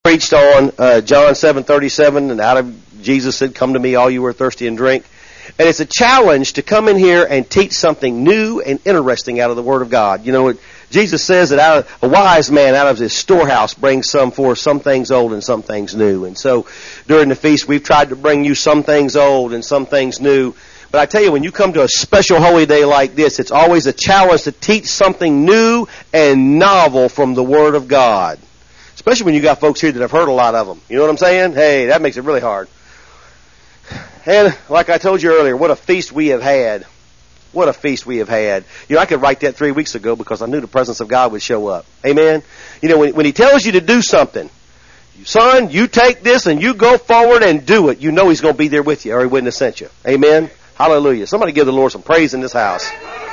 Preached on John 7:37, and out of Jesus said, "Come to me, all you who are thirsty, and drink." And it's a challenge to come in here and teach something new and interesting out of the Word of God. You know, Jesus says that a wise man out of his storehouse brings some forth, some things old and some things new. And so during the feast, we've tried to bring you some things old and some things new. But I tell you, when you come to a special holy day like this, it's always a challenge to teach something new and novel from the Word of God. Especially when you got folks here that have heard a lot of them. You know what I'm saying? Hey, that makes it really hard. And like I told you earlier, what a feast we have had. What a feast we have had. You know, I could write that 3 weeks ago because I knew the presence of God would show up. Amen? You know, when He tells you to do something, son, you take this and you go forward and do it. You know He's going to be there with you or He wouldn't have sent you. Amen? Hallelujah. Somebody give the Lord some praise in this house.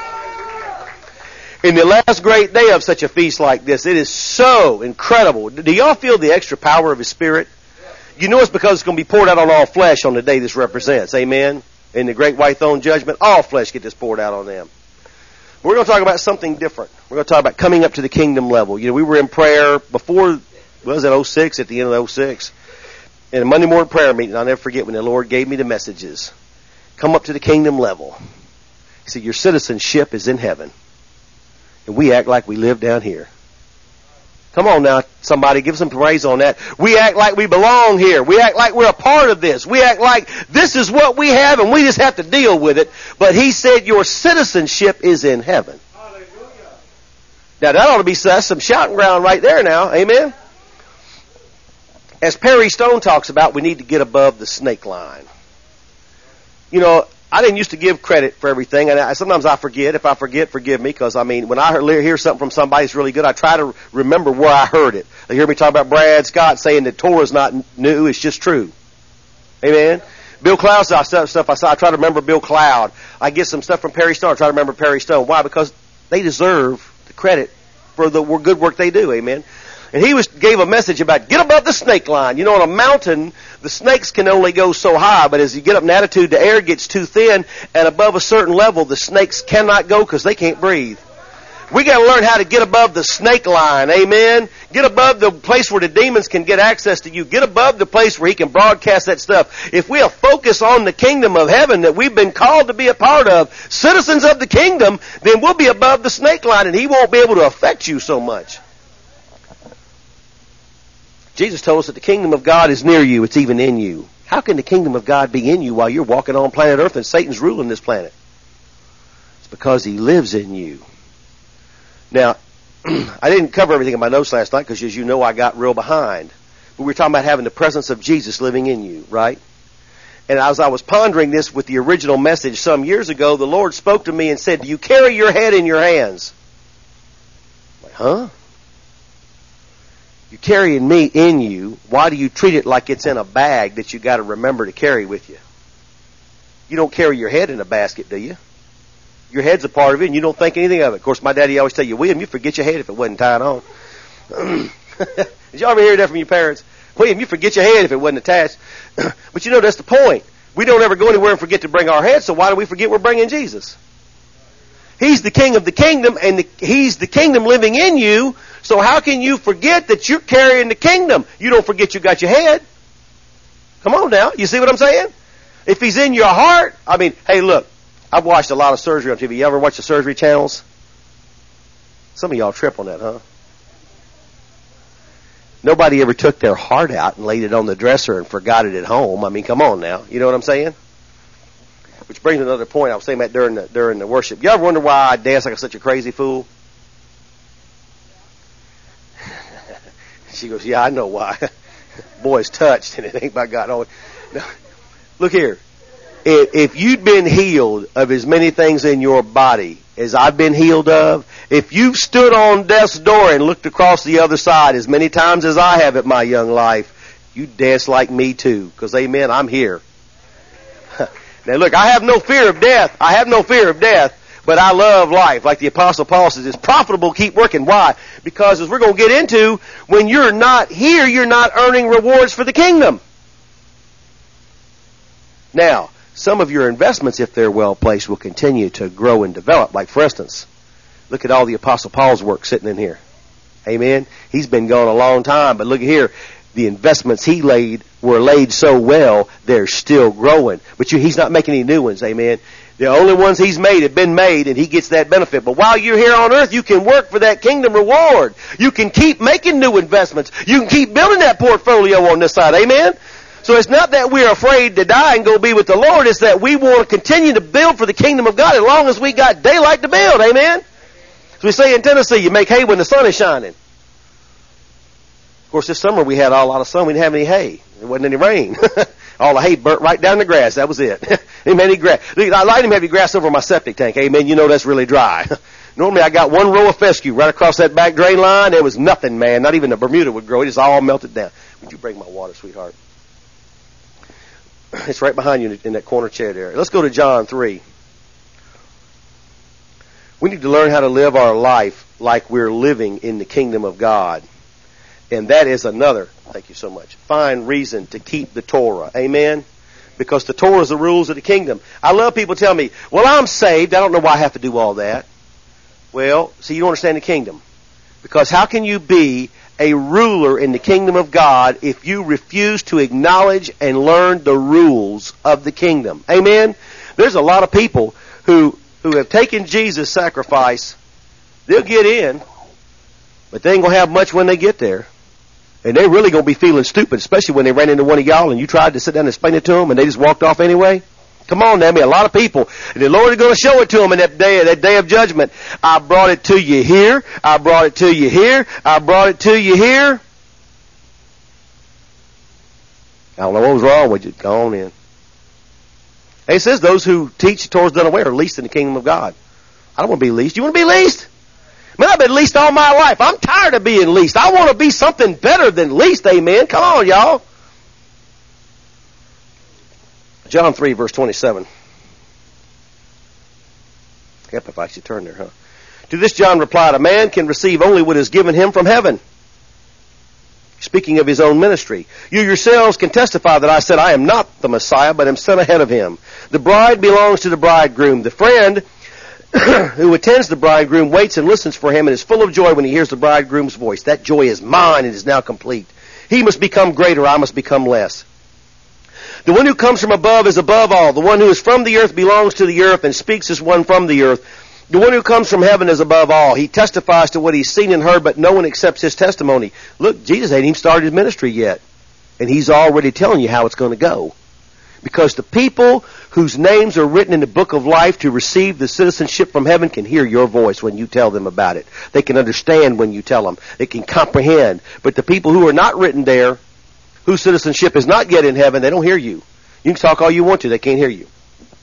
In the last great day of such a feast like this, it is so incredible. Do y'all feel the extra power of His Spirit? You know it's because it's going to be poured out on all flesh on the day this represents. Amen? In the great white throne judgment, all flesh get this poured out on them. We're going to talk about something different. We're going to talk about coming up to the kingdom level. You know, we were in prayer before, was it 06, at the end of 06? In a Monday morning prayer meeting, I'll never forget when the Lord gave me the messages. Come up to the kingdom level. He said, your citizenship is in heaven. And we act like we live down here. Come on now, somebody, give some praise on that. We act like we belong here. We act like we're a part of this. We act like this is what we have and we just have to deal with it. But He said your citizenship is in heaven. Hallelujah. Now that ought to be some shouting ground right there now. Amen? As Perry Stone talks about, we need to get above the snake line. You know, I didn't used to give credit for everything, and sometimes I forget. If I forget, forgive me, because, I mean, when I hear something from somebody that's really good, I try to remember where I heard it. They hear me talk about Brad Scott saying that Torah's not new, it's just true. Amen? Bill Cloud stuff I saw. I try to remember Bill Cloud. I get some stuff from Perry Stone. I try to remember Perry Stone. Why? Because they deserve the credit for the good work they do. Amen? And he gave a message about get above the snake line. You know, on a mountain, the snakes can only go so high, but as you get up in altitude, the air gets too thin, and above a certain level, the snakes cannot go because they can't breathe. We got to learn how to get above the snake line. Amen? Get above the place where the demons can get access to you. Get above the place where He can broadcast that stuff. If we'll focus on the kingdom of heaven that we've been called to be a part of, citizens of the kingdom, then we'll be above the snake line, and He won't be able to affect you so much. Jesus told us that the kingdom of God is near you. It's even in you. How can the kingdom of God be in you while you're walking on planet Earth and Satan's ruling this planet? It's because He lives in you. Now, I didn't cover everything in my notes last night because, as you know, I got real behind. But we were talking about having the presence of Jesus living in you, right? And as I was pondering this with the original message some years ago, the Lord spoke to me and said, do you carry your head in your hands? I'm like, huh? You're carrying me in you. Why do you treat it like it's in a bag that you got to remember to carry with you? You don't carry your head in a basket, do you? Your head's a part of it, and you don't think anything of it. Of course, my daddy always tell you, William, you forget your head if it wasn't tied on. Did you ever hear that from your parents? William, you forget your head if it wasn't attached. But you know, that's the point. We don't ever go anywhere and forget to bring our head, so why do we forget we're bringing Jesus? He's the king of the kingdom, and He's the kingdom living in you. So how can you forget that you're carrying the kingdom? You don't forget you got your head. Come on now. You see what I'm saying? If He's in your heart, I mean, hey, look, I've watched a lot of surgery on TV. You ever watch the surgery channels? Some of y'all trip on that, huh? Nobody ever took their heart out and laid it on the dresser and forgot it at home. I mean, come on now. You know what I'm saying? Which brings me to another point I was saying about during the worship. You ever wonder why I dance like such a crazy fool? She goes, yeah, I know why. Boy's touched, and it ain't by God. Oh, no. Look here. If you'd been healed of as many things in your body as I've been healed of, if you've stood on death's door and looked across the other side as many times as I have at my young life, you dance like me too. Because, amen, I'm here. Now, look, I have no fear of death. I have no fear of death. But I love life. Like the Apostle Paul says, it's profitable to keep working. Why? Because as we're going to get into, when you're not here, you're not earning rewards for the kingdom. Now, some of your investments, if they're well placed, will continue to grow and develop. Like, for instance, look at all the Apostle Paul's work sitting in here. Amen? He's been gone a long time, but look at here. the investments he were laid so well, they're still growing. But he's not making any new ones, amen. The only ones he's made have been made, and he gets that benefit. But while you're here on earth, you can work for that kingdom reward. You can keep making new investments. You can keep building that portfolio on this side, amen. So it's not that we're afraid to die and go be with the Lord. It's that we want to continue to build for the kingdom of God as long as we got daylight to build. Amen? So we say in Tennessee, you make hay when the sun is shining. Of course, this summer we had a lot of sun. We didn't have any hay. There wasn't any rain. All the hay burnt right down the grass. That was it. Didn't have any grass. I didn't have any grass over my septic tank. Amen? You know that's really dry. Normally I got one row of fescue right across that back drain line. There was nothing, man. Not even a Bermuda would grow. It just all melted down. Would you bring my water, sweetheart? It's right behind you in that corner chair there. Let's go to John 3. We need to learn how to live our life like we're living in the kingdom of God. And that is another, thank you so much, fine reason to keep the Torah. Amen? Because the Torah is the rules of the kingdom. I love people tell me, well, I'm saved. I don't know why I have to do all that. Well, see, you don't understand the kingdom. Because how can you be a ruler in the kingdom of God if you refuse to acknowledge and learn the rules of the kingdom? Amen? There's a lot of people who have taken Jesus' sacrifice. They'll get in, but they ain't going to have much when they get there. And they're really going to be feeling stupid, especially when they ran into one of y'all and you tried to sit down and explain it to them and they just walked off anyway. Come on now, a lot of people. And the Lord is going to show it to them in that day of judgment. I brought it to you here. I brought it to you here. I brought it to you here. I don't know what was wrong with you. Go on in. And it says those who teach the Torah is done away are least in the kingdom of God. I don't want to be least. You want to be least? Man, I've been least all my life. I'm tired of being least. I want to be something better than least. Amen. Come on, y'all. John 3, verse 27. Yep, if I should turn there, huh? To this John replied, a man can receive only what is given him from heaven. Speaking of his own ministry. You yourselves can testify that I said I am not the Messiah, but am sent ahead of him. The bride belongs to the bridegroom. The friend who attends the bridegroom waits and listens for him and is full of joy when he hears the bridegroom's voice. That joy is mine and is now complete. He must become greater, I must become less. The one who comes from above is above all. The one who is from the earth belongs to the earth and speaks as one from the earth. The one who comes from heaven is above all. He testifies to what he's seen and heard, but no one accepts his testimony. Look, Jesus ain't even started his ministry yet. And he's already telling you how it's going to go. Because the people whose names are written in the book of life to receive the citizenship from heaven can hear your voice when you tell them about it. They can understand when you tell them. They can comprehend. But the people who are not written there, whose citizenship is not yet in heaven, they don't hear you. You can talk all you want to, they can't hear you.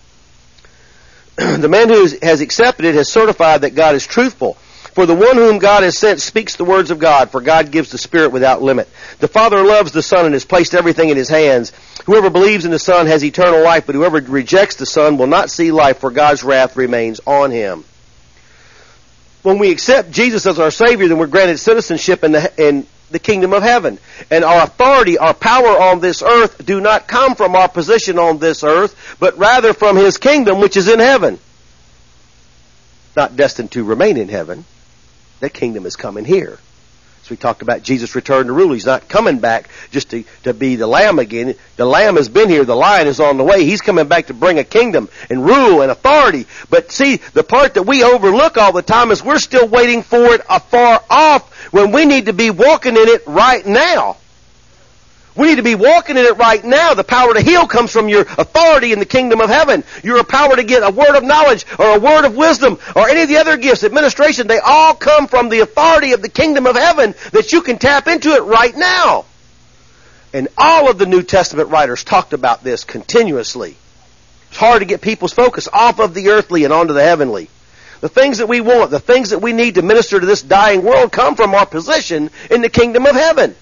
The man who has accepted it has certified that God is truthful. For the one whom God has sent speaks the words of God, for God gives the Spirit without limit. The Father loves the Son and has placed everything in his hands. Whoever believes in the Son has eternal life, but whoever rejects the Son will not see life, for God's wrath remains on him. When we accept Jesus as our Savior, then we're granted citizenship in the kingdom of heaven. And our authority, our power on this earth do not come from our position on this earth, but rather from his kingdom which is in heaven. Not destined to remain in heaven. That kingdom is coming here. So we talked about Jesus' return to rule. He's not coming back just to be the lamb again. The lamb has been here. The lion is on the way. He's coming back to bring a kingdom and rule and authority. But see, the part that we overlook all the time is we're still waiting for it afar off when we need to be walking in it right now. We need to be walking in it right now. The power to heal comes from your authority in the kingdom of heaven. Your power to get a word of knowledge or a word of wisdom or any of the other gifts, administration, they all come from the authority of the kingdom of heaven that you can tap into it right now. And all of the New Testament writers talked about this continuously. It's hard to get people's focus off of the earthly and onto the heavenly. The things that we want, the things that we need to minister to this dying world come from our position in the kingdom of heaven.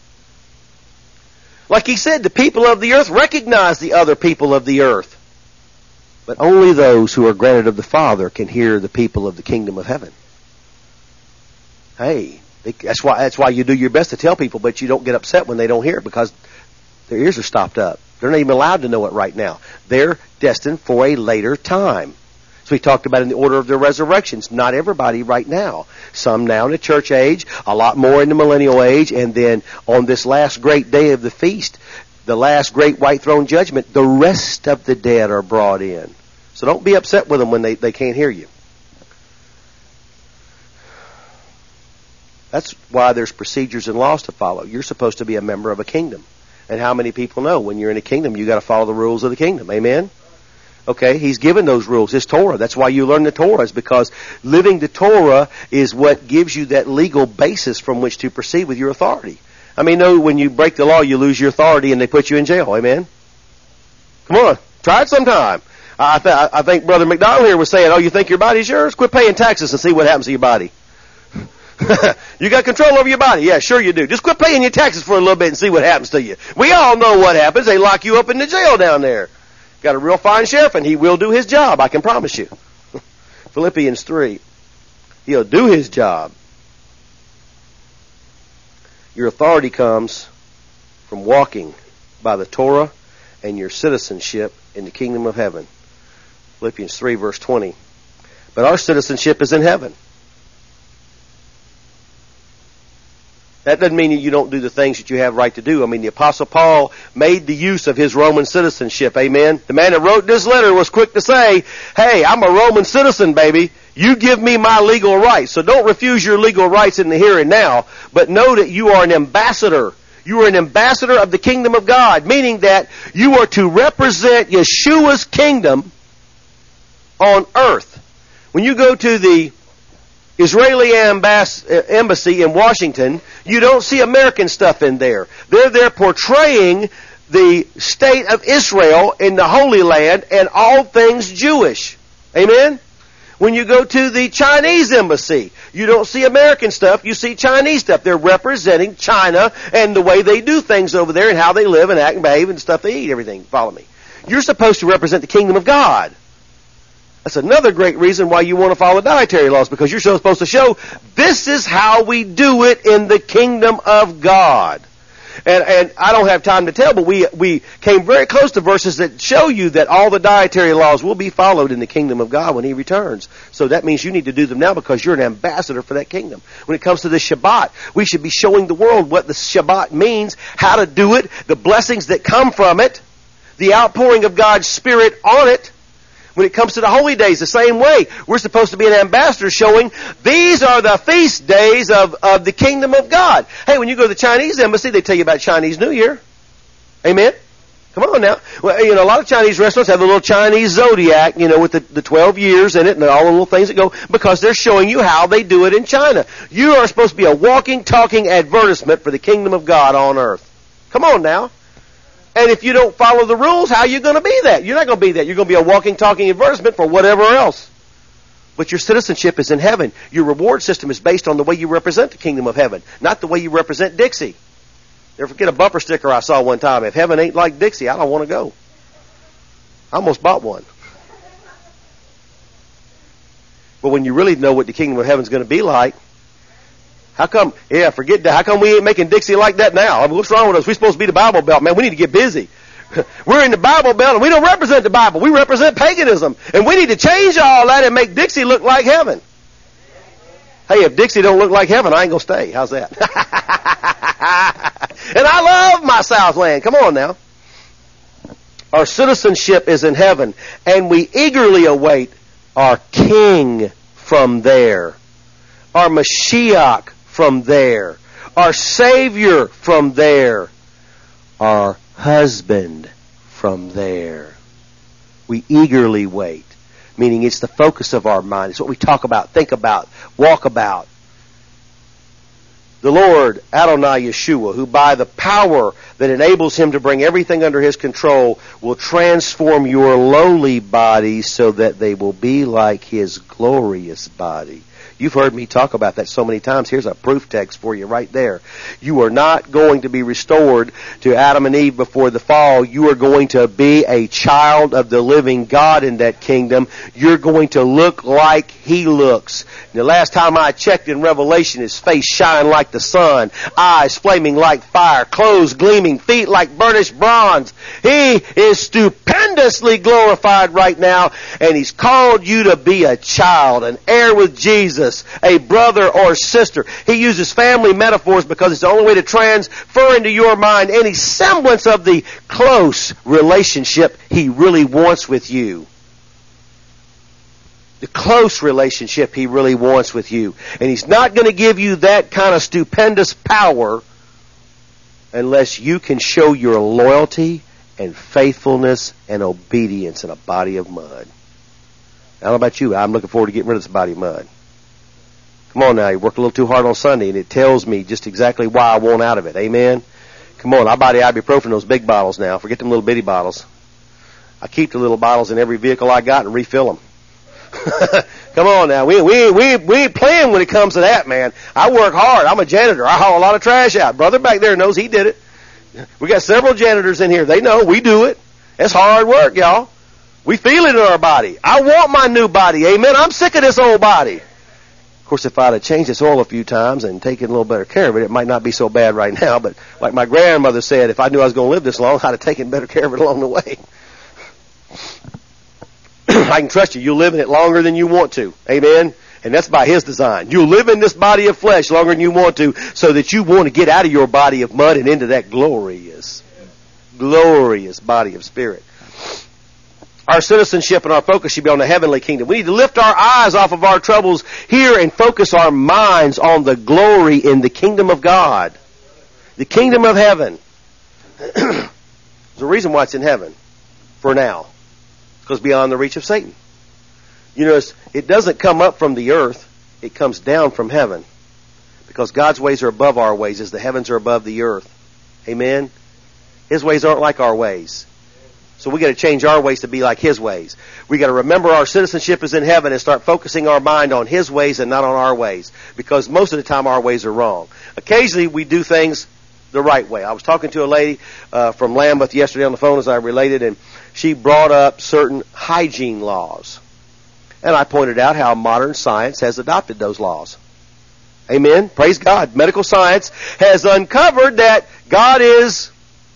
Like he said, the people of the earth recognize the other people of the earth. But only those who are granted of the Father can hear the people of the kingdom of heaven. Hey, that's why you do your best to tell people, but you don't get upset when they don't hear it because their ears are stopped up. They're not even allowed to know it right now. They're destined for a later time. So we talked about in the order of their resurrections. Not everybody right now. Some now in the church age, a lot more in the millennial age, and then on this last great day of the feast, the last great white throne judgment, the rest of the dead are brought in. So don't be upset with them when they can't hear you. That's why there's procedures and laws to follow. You're supposed to be a member of a kingdom. And how many people know when you're in a kingdom, you got to follow the rules of the kingdom. Amen? Okay, He's given those rules, His Torah. That's why you learn the Torah, is because living the Torah is what gives you that legal basis from which to proceed with your authority. I mean, no, when you break the law, you lose your authority and they put you in jail. Amen? Come on, try it sometime. I think Brother McDonald here was saying, oh, you think your body's yours? Quit paying taxes and see what happens to your body. You got control over your body? Yeah, sure you do. Just quit paying your taxes for a little bit and see what happens to you. We all know what happens. They lock you up in the jail down there. Got a real fine sheriff, and he will do his job, I can promise you. Philippians 3. He'll do his job. Your authority comes from walking by the Torah and your citizenship in the kingdom of heaven. Philippians 3, verse 20. But our citizenship is in heaven. That doesn't mean you don't do the things that you have right to do. I mean, the Apostle Paul made the use of his Roman citizenship. Amen. The man that wrote this letter was quick to say, hey, I'm a Roman citizen, baby. You give me my legal rights. So don't refuse your legal rights in the here and now, but know that you are an ambassador. You are an ambassador of the kingdom of God, meaning that you are to represent Yeshua's kingdom on earth. When you go to the Israeli embassy in Washington, you don't see American stuff in there. They're there portraying the state of Israel in the Holy Land and all things Jewish. Amen? When you go to the Chinese embassy, you don't see American stuff, you see Chinese stuff. They're representing China and the way they do things over there and how they live and act and behave and the stuff they eat, everything. Follow me. You're supposed to represent the kingdom of God. That's another great reason why you want to follow dietary laws, because you're supposed to show this is how we do it in the kingdom of God. And I don't have time to tell, but we came very close to verses that show you that all the dietary laws will be followed in the kingdom of God when He returns. So that means you need to do them now because you're an ambassador for that kingdom. When it comes to the Shabbat, we should be showing the world what the Shabbat means, how to do it, the blessings that come from it, the outpouring of God's Spirit on it. When it comes to the holy days, the same way. We're supposed to be an ambassador showing these are the feast days of the kingdom of God. Hey, when you go to the Chinese embassy, they tell you about Chinese New Year. Amen? Come on now. Well, you know, a lot of Chinese restaurants have the little Chinese zodiac, you know, with the 12 years in it and all the little things that go, because they're showing you how they do it in China. You are supposed to be a walking, talking advertisement for the kingdom of God on earth. Come on now. And if you don't follow the rules, how are you going to be that? You're not going to be that. You're going to be a walking, talking advertisement for whatever else. But your citizenship is in heaven. Your reward system is based on the way you represent the kingdom of heaven, not the way you represent Dixie. Never forget a bumper sticker I saw one time. If heaven ain't like Dixie, I don't want to go. I almost bought one. But when you really know what the kingdom of heaven is going to be like, how come, forget that. How come we ain't making Dixie like that now? I mean, what's wrong with us? We're supposed to be the Bible Belt. Man, we need to get busy. We're in the Bible Belt and we don't represent the Bible. We represent paganism. And we need to change all that and make Dixie look like heaven. Hey, if Dixie don't look like heaven, I ain't going to stay. How's that? And I love my Southland. Come on now. Our citizenship is in heaven, and we eagerly await our King from there, our Mashiach from there, our Savior from there, our husband from there. We eagerly wait, meaning it's the focus of our mind. It's what we talk about, think about, walk about. The Lord, Adonai Yeshua, who by the power that enables Him to bring everything under His control, will transform your lowly body so that they will be like His glorious body. You've heard me talk about that so many times. Here's a proof text for you right there. You are not going to be restored to Adam and Eve before the fall. You are going to be a child of the living God in that kingdom. You're going to look like He looks. The last time I checked in Revelation, His face shined like the sun, eyes flaming like fire, clothes gleaming, feet like burnished bronze. He is stupendously glorified right now, and He's called you to be a child, an heir with Jesus, a brother or sister. He uses family metaphors because it's the only way to transfer into your mind any semblance of the close relationship He really wants with you. The close relationship He really wants with you. And He's not going to give you that kind of stupendous power unless you can show your loyalty and faithfulness and obedience in a body of mud. I don't know about you, I'm looking forward to getting rid of this body of mud. Come on now, you work a little too hard on Sunday, and it tells me just exactly why I want out of it. Amen? Come on, I buy the ibuprofen, those big bottles now. Forget them little bitty bottles. I keep the little bottles in every vehicle I got and refill them. Come on now, we ain't playing when it comes to that, man. I work hard. I'm a janitor. I haul a lot of trash out. Brother back there knows he did it. We got several janitors in here. They know we do it. It's hard work, y'all. We feel it in our body. I want my new body. Amen. I'm sick of this old body. Of course, if I'd have changed this oil a few times and taken a little better care of it, it might not be so bad right now. But like my grandmother said, if I knew I was going to live this long, I'd have taken better care of it along the way. I can trust you. You'll live in it longer than you want to. Amen. And that's by His design. You'll live in this body of flesh longer than you want to, so that you want to get out of your body of mud and into that glorious body of spirit. Our citizenship and our focus should be on the heavenly kingdom. We need to lift our eyes off of our troubles here and focus our minds on the glory in the kingdom of God. The kingdom of heaven. There's a reason why it's in heaven. For now. Because beyond the reach of Satan. You notice, it doesn't come up from the earth. It comes down from heaven. Because God's ways are above our ways as the heavens are above the earth. Amen? His ways aren't like our ways. So we got to change our ways to be like His ways. We got to remember our citizenship is in heaven and start focusing our mind on His ways and not on our ways. Because most of the time our ways are wrong. Occasionally we do things the right way. I was talking to a lady from Lambeth yesterday on the phone as I related, and she brought up certain hygiene laws. And I pointed out how modern science has adopted those laws. Amen. Praise God. Medical science has uncovered that God is...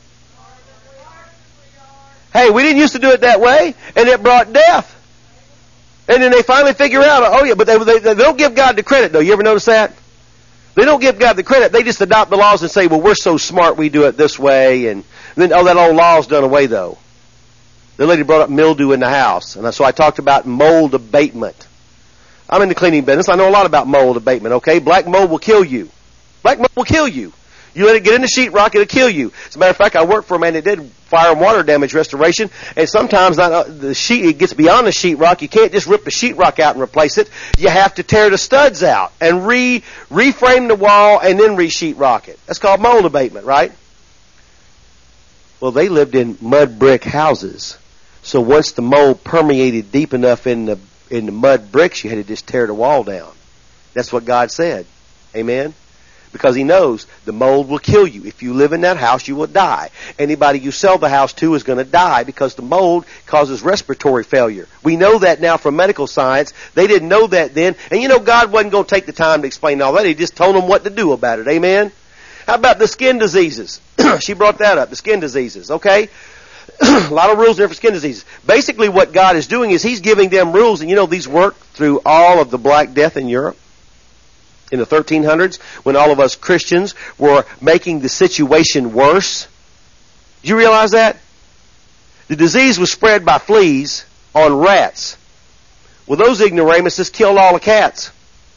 Hey, we didn't used to do it that way, and it brought death. And then they finally figure out, oh yeah, but they don't give God the credit, though. You ever notice that? They don't give God the credit. They just adopt the laws and say, well, we're so smart we do it this way. And then, oh, that old law's done away, though. The lady brought up mildew in the house. And so I talked about mold abatement. I'm in the cleaning business. I know a lot about mold abatement, okay? Black mold will kill you. Black mold will kill you. You let it get into sheetrock, it'll kill you. As a matter of fact, I worked for a man that did fire and water damage restoration, and sometimes it gets beyond the sheetrock. You can't just rip the sheetrock out and replace it. You have to tear the studs out and reframe the wall and then re-sheetrock it. That's called mold abatement, right? Well, they lived in mud brick houses. So once the mold permeated deep enough in the mud bricks, you had to just tear the wall down. That's what God said. Amen? Because He knows the mold will kill you. If you live in that house, you will die. Anybody you sell the house to is going to die because the mold causes respiratory failure. We know that now from medical science. They didn't know that then. And you know, God wasn't going to take the time to explain all that. He just told them what to do about it. Amen? How about the skin diseases? She brought that up, the skin diseases. Okay? A lot of rules there for skin diseases. Basically what God is doing is He's giving them rules. And you know, these work through all of the Black Death in Europe. In the 1300s, when all of us Christians were making the situation worse. Did you realize that? The disease was spread by fleas on rats. Well, those ignoramuses killed all the cats.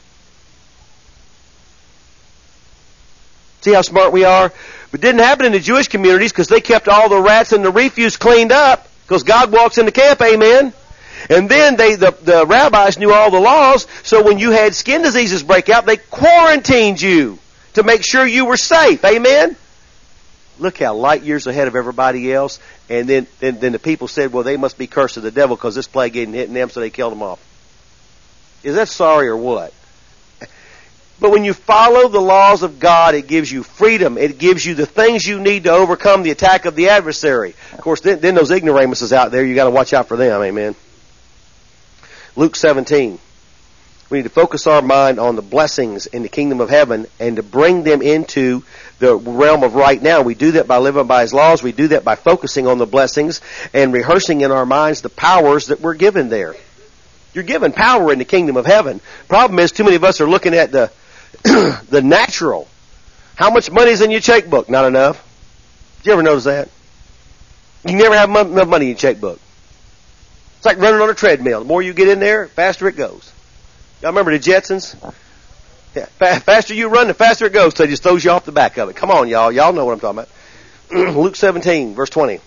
See how smart we are? But it didn't happen in the Jewish communities because they kept all the rats and the refuse cleaned up because God walks in the camp, amen? And then the rabbis knew all the laws, so when you had skin diseases break out, they quarantined you to make sure you were safe. Amen? Look how light years ahead of everybody else. And then the people said, well, they must be cursed of the devil because this plague ain't hitting them, so they killed them off. Is that sorry or what? But when you follow the laws of God, it gives you freedom. It gives you the things you need to overcome the attack of the adversary. Of course, then those ignoramuses out there, you got to watch out for them. Amen. Luke 17. We need to focus our mind on the blessings in the kingdom of heaven and to bring them into the realm of right now. We do that by living by His laws. We do that by focusing on the blessings and rehearsing in our minds the powers that we're given there. You're given power in the kingdom of heaven. Problem is, too many of us are looking at the the natural. How much money's in your checkbook? Not enough. Did you ever notice that? You never have enough money in your checkbook. It's like running on a treadmill. The more you get in there, the faster it goes. Y'all remember the Jetsons? Yeah, faster you run, the faster it goes. So it just throws you off the back of it. Come on, y'all. Y'all know what I'm talking about. Luke 17, verse 20.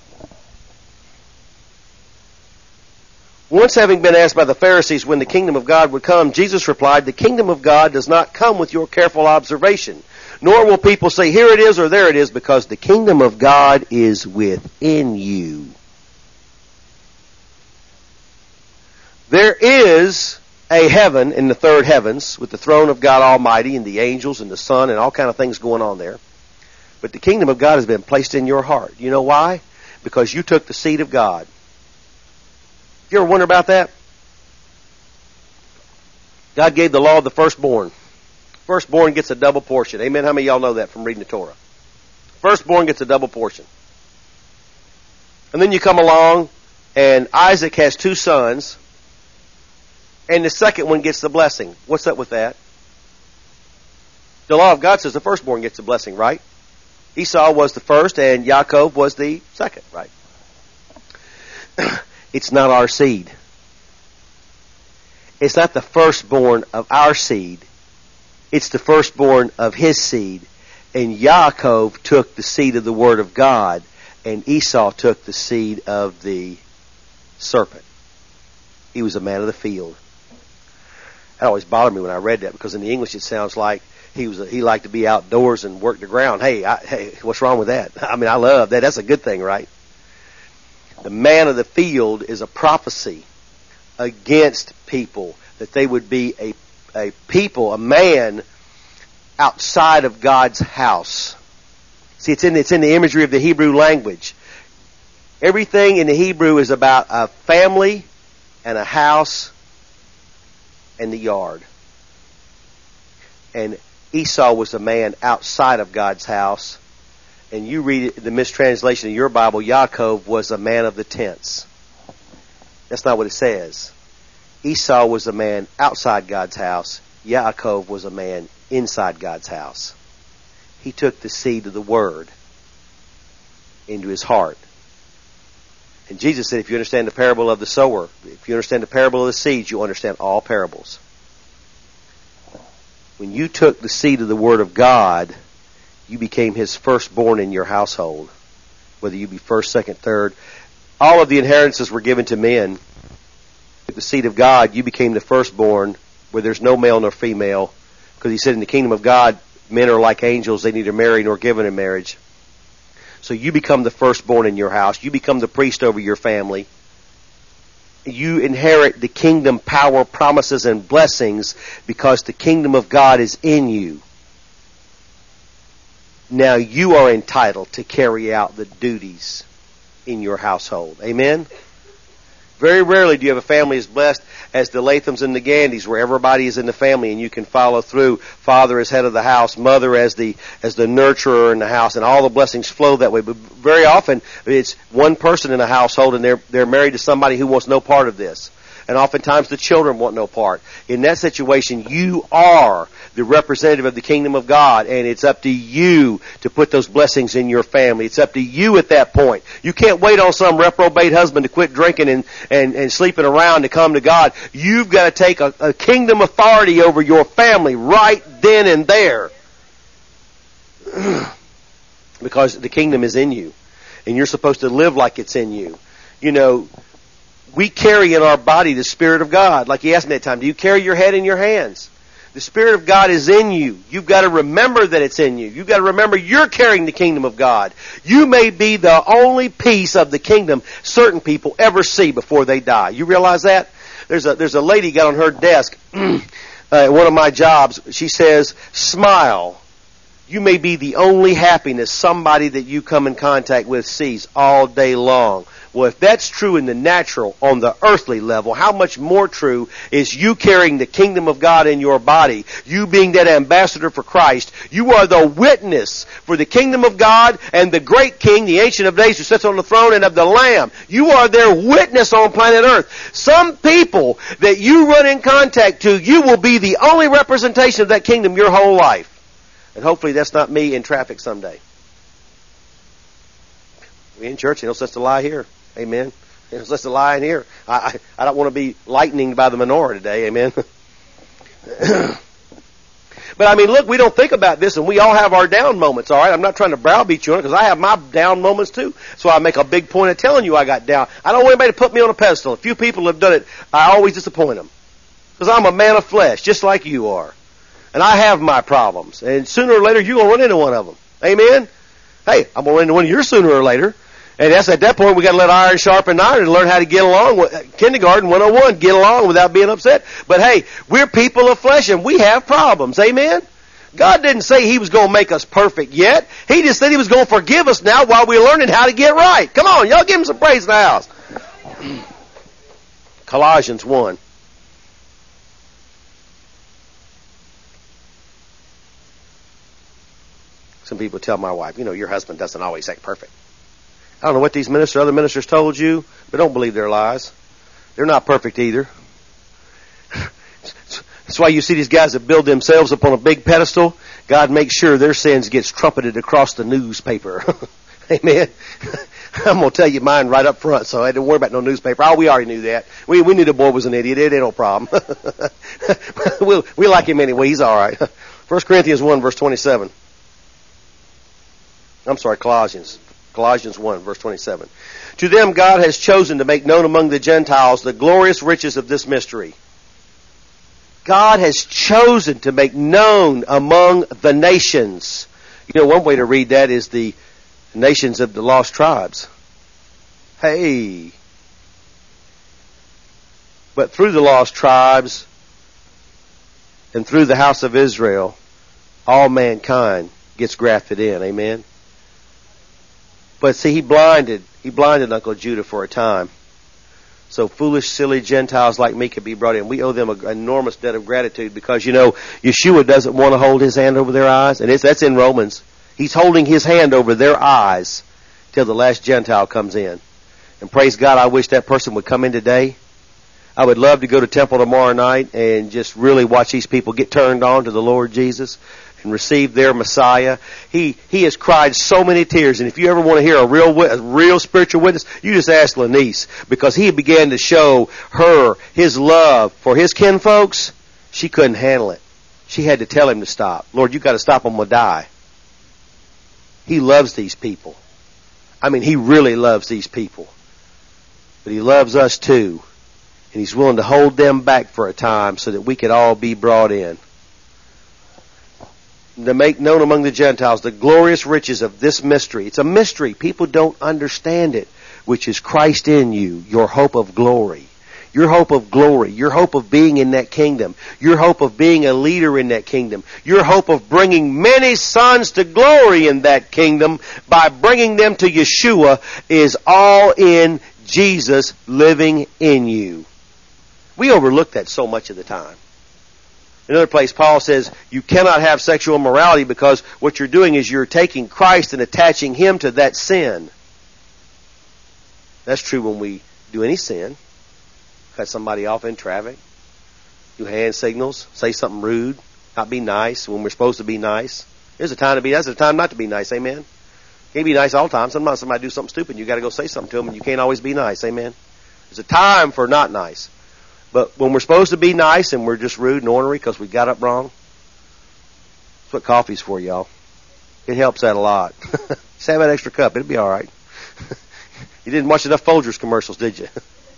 Once having been asked by the Pharisees when the kingdom of God would come, Jesus replied, "The kingdom of God does not come with your careful observation, nor will people say, 'Here it is,' or 'There it is,' because the kingdom of God is within you." There is a heaven in the third heavens with the throne of God Almighty and the angels and the sun and all kind of things going on there. But the kingdom of God has been placed in your heart. You know why? Because you took the seed of God. You ever wonder about that? God gave the law of the firstborn. Firstborn gets a double portion. Amen? How many of y'all know that from reading the Torah? Firstborn gets a double portion. And then you come along, and Isaac has 2 sons, and the second one gets the blessing. What's up with that? The law of God says the firstborn gets the blessing, right? Esau was the first, and Yaakov was the second, right? It's not our seed. It's not the firstborn of our seed. It's the firstborn of his seed. And Yaakov took the seed of the word of God, and Esau took the seed of the serpent. He was a man of the field. That always bothered me when I read that, because in the English it sounds like he liked to be outdoors and work the ground. Hey, what's wrong with that? I mean, I love that. That's a good thing, right? The man of the field is a prophecy against people, that they would be a people, a man outside of God's house. See, it's in the imagery of the Hebrew language. Everything in the Hebrew is about a family and a house and the yard. And Esau was a man outside of God's house. And you read it, the mistranslation of your Bible, Yaakov was a man of the tents. That's not what it says. Esau was a man outside God's house. Yaakov was a man inside God's house. He took the seed of the word into his heart. And Jesus said, if you understand the parable of the sower, if you understand the parable of the seeds, you understand all parables. When you took the seed of the word of God, you became his firstborn in your household. Whether you be first, second, third. All of the inheritances were given to men. With the seed of God, you became the firstborn, where there's no male nor female. Because he said in the kingdom of God, men are like angels. They neither marry nor given in marriage. So you become the firstborn in your house. You become the priest over your family. You inherit the kingdom power, promises, and blessings because the kingdom of God is in you. Now you are entitled to carry out the duties in your household. Amen? Very rarely do you have a family as blessed as the Lathams and the Gandhis, where everybody is in the family and you can follow through. Father as head of the house, mother as the nurturer in the house, and all the blessings flow that way. But very often it's one person in a household and they're married to somebody who wants no part of this. And oftentimes the children want no part. In that situation, you are the representative of the kingdom of God, and it's up to you to put those blessings in your family. It's up to you at that point. You can't wait on some reprobate husband to quit drinking and sleeping around to come to God. You've got to take a kingdom authority over your family right then and there. Because the kingdom is in you, and you're supposed to live like it's in you. You know, we carry in our body the Spirit of God. Like he asked me that time, do you carry your head in your hands? The Spirit of God is in you. You've got to remember that it's in you. You've got to remember you're carrying the kingdom of God. You may be the only piece of the kingdom certain people ever see before they die. You realize that? There's a lady got on her desk at one of my jobs, she says, smile. You may be the only happiness somebody that you come in contact with sees all day long. Well, if that's true in the natural, on the earthly level, how much more true is you carrying the kingdom of God in your body, you being that ambassador for Christ. You are the witness for the kingdom of God and the great King, the Ancient of Days who sits on the throne, and of the Lamb. You are their witness on planet Earth. Some people that you run in contact to, you will be the only representation of that kingdom your whole life. And hopefully that's not me in traffic someday. We in church, no sense to lie here. Amen. There's less to lie in here. I don't want to be lightning by the menorah today. Amen. But I mean, look, we don't think about this, and we all have our down moments, all right? I'm not trying to browbeat you on it, because I have my down moments too. So I make a big point of telling you I got down. I don't want anybody to put me on a pedestal. A few people have done it. I always disappoint them. Because I'm a man of flesh, just like you are. And I have my problems. And sooner or later, you're going to run into one of them. Amen? Hey, I'm going to run into one of yours sooner or later. And that's at that point we got to let iron sharpen iron and learn how to get along with kindergarten 101, get along without being upset. But hey, we're people of flesh and we have problems. Amen? God didn't say He was going to make us perfect yet. He just said He was going to forgive us now while we're learning how to get right. Come on, y'all give Him some praise in the house. Colossians 1. Some people tell my wife, your husband doesn't always act perfect. I don't know what these other ministers told you, but don't believe their lies. They're not perfect either. That's why you see these guys that build themselves up on a big pedestal. God makes sure their sins gets trumpeted across the newspaper. Amen. I'm going to tell you mine right up front, so I didn't worry about no newspaper. Oh, we already knew that. We knew the boy was an idiot. It ain't no problem. we like him anyway. He's all right. 1 Corinthians 1, verse 27. I'm sorry, Colossians 1, verse 27. To them God has chosen to make known among the Gentiles the glorious riches of this mystery. God has chosen to make known among the nations. One way to read that is the nations of the lost tribes. Hey. But through the lost tribes and through the house of Israel, all mankind gets grafted in. Amen. But see, he blinded Uncle Judah for a time. So foolish, silly Gentiles like me could be brought in. We owe them an enormous debt of gratitude because, Yeshua doesn't want to hold His hand over their eyes. And that's in Romans. He's holding His hand over their eyes till the last Gentile comes in. And praise God, I wish that person would come in today. I would love to go to temple tomorrow night and just really watch these people get turned on to the Lord Jesus and receive their Messiah. He has cried so many tears, and if you ever want to hear a real spiritual witness, you just ask Lanice, because he began to show her His love for His kinfolks. She couldn't handle it. She had to tell him to stop. Lord, you got to stop them, will die. He loves these people. I mean, He really loves these people. But He loves us too. And He's willing to hold them back for a time so that we could all be brought in. To make known among the Gentiles the glorious riches of this mystery. It's a mystery. People don't understand it, which is Christ in you, your hope of glory. Your hope of glory. Your hope of being in that kingdom. Your hope of being a leader in that kingdom. Your hope of bringing many sons to glory in that kingdom by bringing them to Yeshua is all in Jesus living in you. We overlook that so much of the time. Another place, Paul says, you cannot have sexual immorality because what you're doing is you're taking Christ and attaching Him to that sin. That's true when we do any sin. Cut somebody off in traffic, do hand signals, say something rude, not be nice when we're supposed to be nice. There's a time to be nice, there's a time not to be nice, amen? Can't be nice all the time. Sometimes somebody do something stupid, you got to go say something to them, and you can't always be nice, amen? There's a time for not nice. But when we're supposed to be nice and we're just rude and ornery because we got up wrong, that's what coffee's for, y'all. It helps that a lot. Just have that extra cup. It'll be all right. You didn't watch enough Folgers commercials, did you?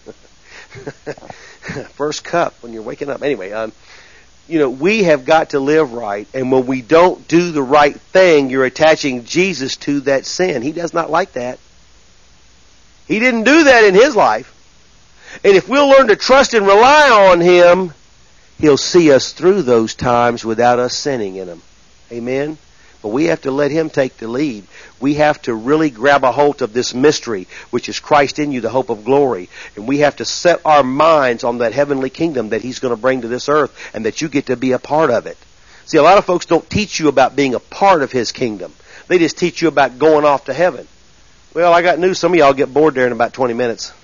First cup when you're waking up. Anyway, we have got to live right. And when we don't do the right thing, you're attaching Jesus to that sin. He does not like that. He didn't do that in His life. And if we'll learn to trust and rely on Him, He'll see us through those times without us sinning in them. Amen? But we have to let Him take the lead. We have to really grab a hold of this mystery, which is Christ in you, the hope of glory. And we have to set our minds on that heavenly kingdom that He's going to bring to this earth, and that you get to be a part of it. See, a lot of folks don't teach you about being a part of His kingdom. They just teach you about going off to heaven. Well, I got news. Some of y'all get bored there in about 20 minutes.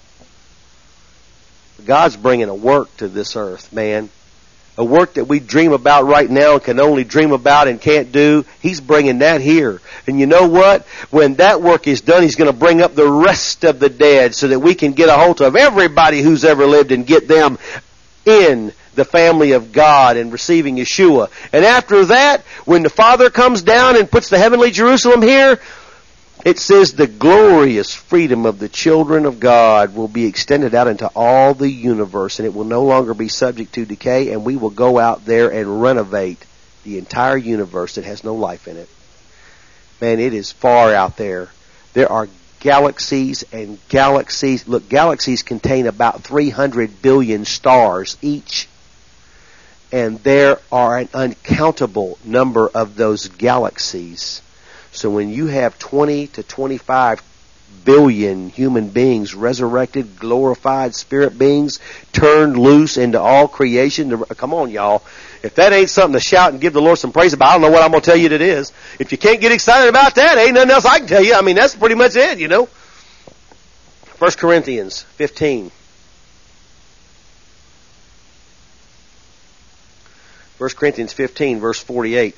God's bringing a work to this earth, man. A work that we dream about right now and can only dream about and can't do. He's bringing that here. And you know what? When that work is done, He's going to bring up the rest of the dead so that we can get a hold of everybody who's ever lived and get them in the family of God and receiving Yeshua. And after that, when the Father comes down and puts the heavenly Jerusalem here, it says the glorious freedom of the children of God will be extended out into all the universe, and it will no longer be subject to decay, and we will go out there and renovate the entire universe that has no life in it. Man, it is far out there. There are galaxies and galaxies. Look, galaxies contain about 300 billion stars each, and there are an uncountable number of those galaxies. So when you have 20 to 25 billion human beings, resurrected, glorified spirit beings, turned loose into all creation, come on, y'all. If that ain't something to shout and give the Lord some praise about, I don't know what I'm going to tell you that is. If you can't get excited about that, ain't nothing else I can tell you. I mean, that's pretty much it, you know. 1 Corinthians 15. 1 Corinthians 15, verse 48.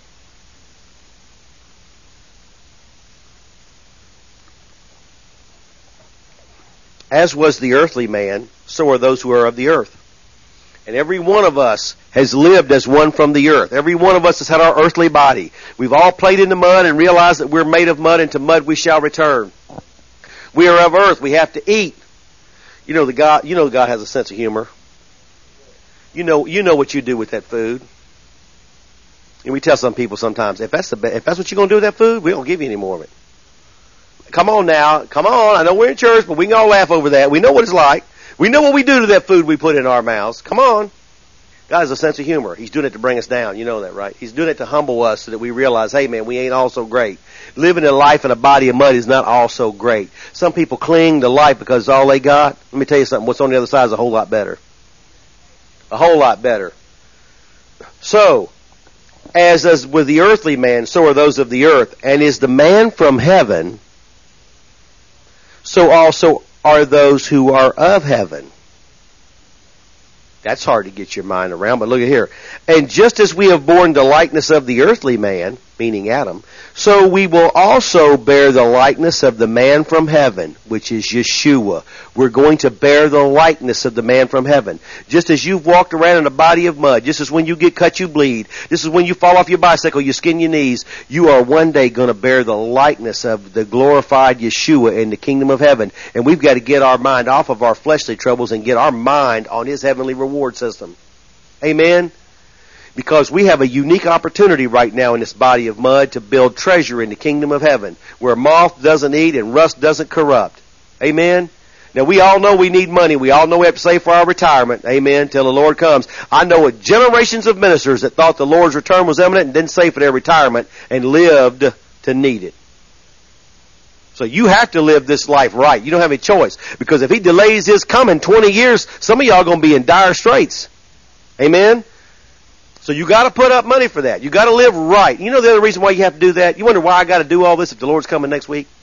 As was the earthly man, so are those who are of the earth. And every one of us has lived as one from the earth. Every one of us has had our earthly body. We've all played in the mud and realized that we're made of mud, and to mud we shall return. We are of earth. We have to eat. You know God has a sense of humor. You know what you do with that food. And we tell some people sometimes, if that's what you're going to do with that food, we don't give you any more of it. Come on now. Come on. I know we're in church, but we can all laugh over that. We know what it's like. We know what we do to that food we put in our mouths. Come on. God has a sense of humor. He's doing it to bring us down. You know that, right? He's doing it to humble us so that we realize, hey, man, we ain't all so great. Living a life in a body of mud is not all so great. Some people cling to life because it's all they got. Let me tell you something. What's on the other side is a whole lot better. A whole lot better. So, as is with the earthly man, so are those of the earth. And is the man from heaven, so also are those who are of heaven. That's hard to get your mind around, but look at here. And just as we have borne the likeness of the earthly man, meaning Adam, so we will also bear the likeness of the man from heaven, which is Yeshua. We're going to bear the likeness of the man from heaven. Just as you've walked around in a body of mud, just as when you get cut you bleed, just as when you fall off your bicycle, you skin your knees, you are one day going to bear the likeness of the glorified Yeshua in the kingdom of heaven. And we've got to get our mind off of our fleshly troubles and get our mind on His heavenly reward system. Amen? Because we have a unique opportunity right now in this body of mud to build treasure in the kingdom of heaven, where moth doesn't eat and rust doesn't corrupt. Amen? Now, we all know we need money. We all know we have to save for our retirement. Amen? Till the Lord comes. I know generations of ministers that thought the Lord's return was imminent and didn't save for their retirement and lived to need it. So you have to live this life right. You don't have any choice. Because if He delays His coming 20 years, some of y'all are going to be in dire straits. Amen? So you got to put up money for that. You got to live right. You know the other reason why you have to do that? You wonder why I got to do all this if the Lord's coming next week?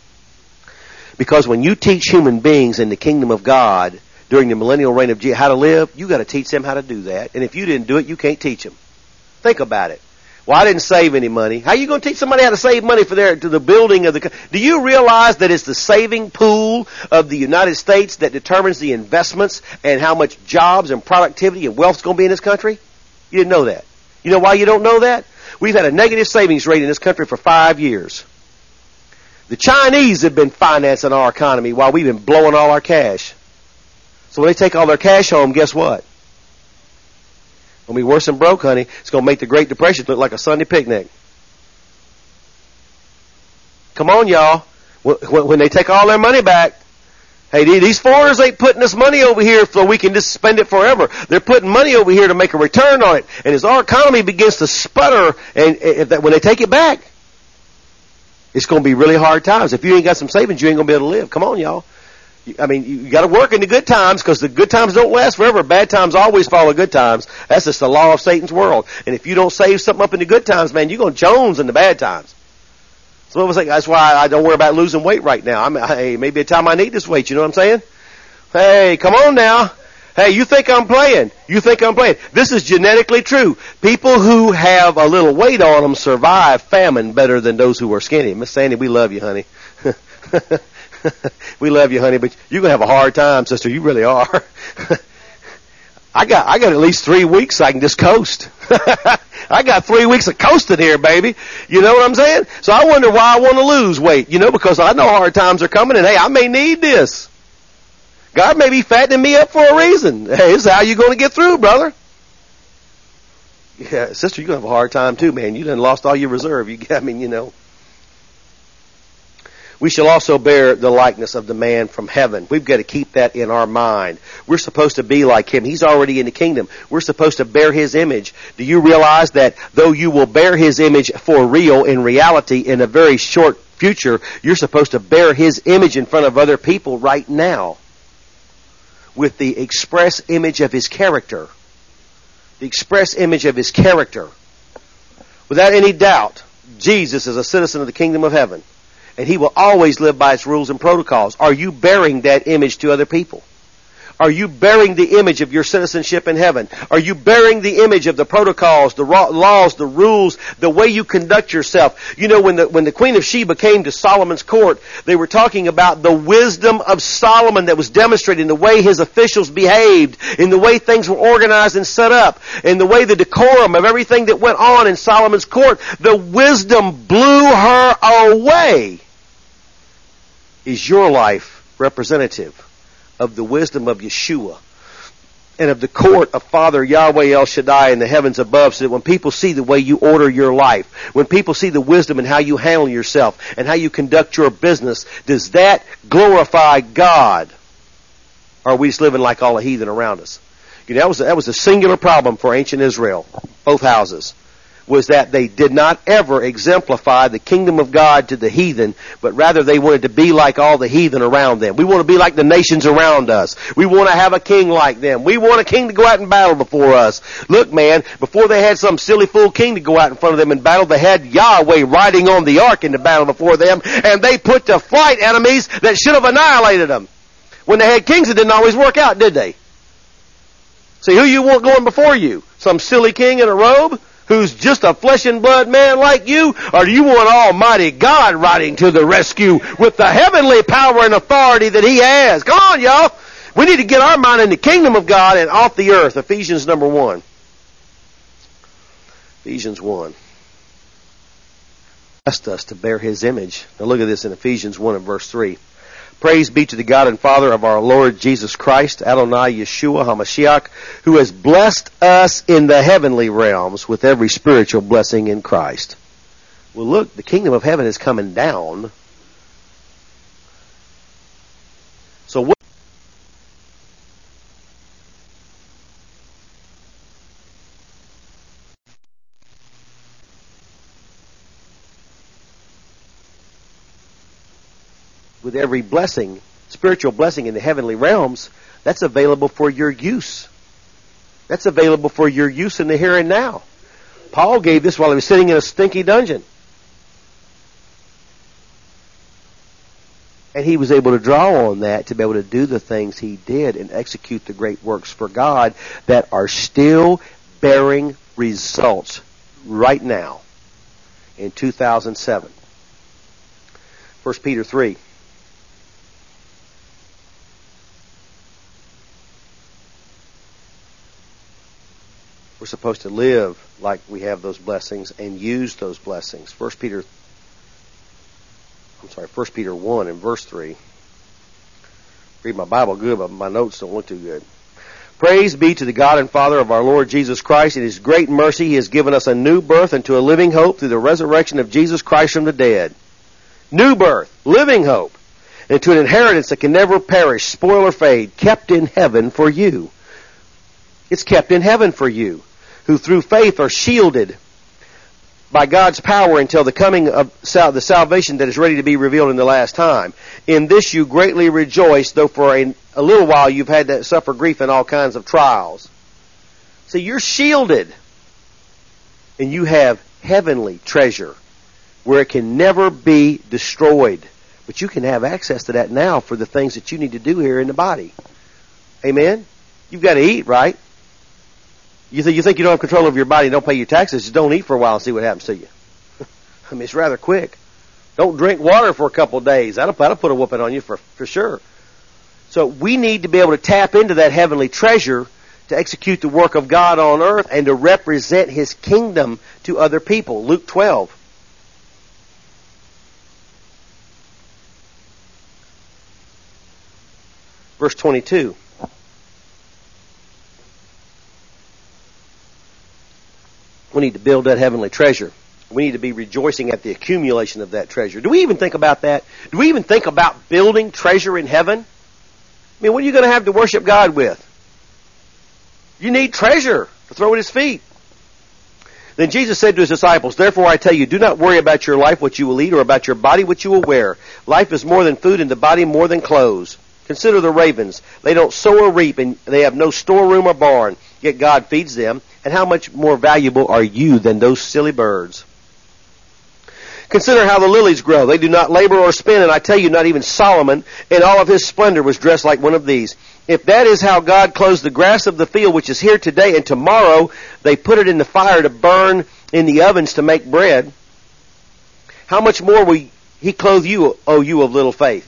Because when you teach human beings in the kingdom of God during the millennial reign of Jesus how to live, you got to teach them how to do that. And if you didn't do it, you can't teach them. Think about it. Well, I didn't save any money. How are you going to teach somebody how to save money for to the building of the... Do you realize that it's the saving pool of the United States that determines the investments and how much jobs and productivity and wealth is going to be in this country? You didn't know that. You know why you don't know that? We've had a negative savings rate in this country for 5 years. The Chinese have been financing our economy while we've been blowing all our cash. So when they take all their cash home, guess what? It's going to be worse than broke, honey. It's going to make the Great Depression look like a Sunday picnic. Come on, y'all. When they take all their money back, Hey, these foreigners ain't putting this money over here so we can just spend it forever. They're putting money over here to make a return on it. And as our economy begins to sputter, and when they take it back, it's going to be really hard times. If you ain't got some savings, you ain't going to be able to live. Come on, y'all. I mean, you got to work in the good times because the good times don't last forever. Bad times always follow good times. That's just the law of Satan's world. And if you don't save something up in the good times, man, you're going to Jones in the bad times. So that's why I don't worry about losing weight right now. Hey, maybe a time I need this weight. You know what I'm saying? Hey, come on now. Hey, you think I'm playing? You think I'm playing? This is genetically true. People who have a little weight on them survive famine better than those who are skinny. Miss Sandy, we love you, honey. We love you, honey, but you're going to have a hard time, sister. You really are. I got at least 3 weeks so I can just coast. I got 3 weeks of coasting here, baby. You know what I'm saying? So I wonder why I want to lose weight, because I know hard times are coming, and hey, I may need this. God may be fattening me up for a reason. Hey, this is how you're going to get through, brother. Yeah, sister, you're going to have a hard time too, man. You done lost all your reserve. We shall also bear the likeness of the man from heaven. We've got to keep that in our mind. We're supposed to be like him. He's already in the kingdom. We're supposed to bear his image. Do you realize that though you will bear his image for real, in reality, in a very short future, you're supposed to bear his image in front of other people right now with the express image of his character. The express image of his character. Without any doubt, Jesus is a citizen of the kingdom of heaven. And he will always live by its rules and protocols. Are you bearing that image to other people? Are you bearing the image of your citizenship in heaven? Are you bearing the image of the protocols, the laws, the rules, the way you conduct yourself? When the Queen of Sheba came to Solomon's court, they were talking about the wisdom of Solomon that was demonstrated in the way his officials behaved, in the way things were organized and set up, in the way the decorum of everything that went on in Solomon's court. The wisdom blew her away. Is your life representative of the wisdom of Yeshua and of the court of Father Yahweh El Shaddai in the heavens above, so that when people see the way you order your life, when people see the wisdom in how you handle yourself and how you conduct your business, does that glorify God? Or are we just living like all the heathen around us? That was a singular problem for ancient Israel, both houses, was that they did not ever exemplify the kingdom of God to the heathen, but rather they wanted to be like all the heathen around them. We want to be like the nations around us. We want to have a king like them. We want a king to go out and battle before us. Look, man, before they had some silly fool king to go out in front of them and battle, they had Yahweh riding on the ark in the battle before them, and they put to flight enemies that should have annihilated them. When they had kings, it didn't always work out, did they? See, who you want going before you? Some silly king in a robe? Who's just a flesh and blood man like you? Or do you want Almighty God riding to the rescue with the heavenly power and authority that he has? Come on, y'all. We need to get our mind in the kingdom of God and off the earth. Ephesians 1. Ephesians 1. Asked us to bear his image. Now look at this in Ephesians 1 and verse 3. Praise be to the God and Father of our Lord Jesus Christ, Adonai Yeshua HaMashiach, who has blessed us in the heavenly realms with every spiritual blessing in Christ. Well, look, the kingdom of heaven is coming down. So what? With every blessing, spiritual blessing in the heavenly realms, that's available for your use. That's available for your use in the here and now. Paul gave this while he was sitting in a stinky dungeon. And he was able to draw on that to be able to do the things he did and execute the great works for God that are still bearing results right now in 2007. 1 Peter 3. We're supposed to live like we have those blessings and use those blessings. 1 Peter 1 and verse 3. Read my Bible good, but my notes don't look too good. Praise be to the God and Father of our Lord Jesus Christ. In his great mercy, he has given us a new birth into a living hope through the resurrection of Jesus Christ from the dead. New birth, living hope. into an inheritance that can never perish, spoil or fade, kept in heaven for you. It's kept in heaven for you, who through faith are shielded by God's power until the coming of the salvation that is ready to be revealed in the last time. In this you greatly rejoice, though for a little while you've had to suffer grief in all kinds of trials. So you're shielded, and you have heavenly treasure where it can never be destroyed. But you can have access to that now for the things that you need to do here in the body. Amen? You've got to eat, right? You think you don't have control over your body and don't pay your taxes, just don't eat for a while and see what happens to you. I mean, it's rather quick. Don't drink water for a couple of days. That'll put a whooping on you for sure. So we need to be able to tap into that heavenly treasure to execute the work of God on earth and to represent His kingdom to other people. Luke 12. Verse 22. We need to build that heavenly treasure. We need to be rejoicing at the accumulation of that treasure. Do we even think about that? Do we even think about building treasure in heaven? I mean, what are you going to have to worship God with? You need treasure to throw at His feet. Then Jesus said to His disciples, "Therefore I tell you, do not worry about your life, what you will eat, or about your body, what you will wear. Life is more than food, and the body more than clothes. Consider the ravens. They don't sow or reap, and they have no storeroom or barn, yet God feeds them. And how much more valuable are you than those silly birds? Consider how the lilies grow. They do not labor or spin, and I tell you, not even Solomon in all of his splendor was dressed like one of these. If that is how God clothes the grass of the field, which is here today, and tomorrow they put it in the fire to burn in the ovens to make bread, how much more will He clothe you, O you of little faith?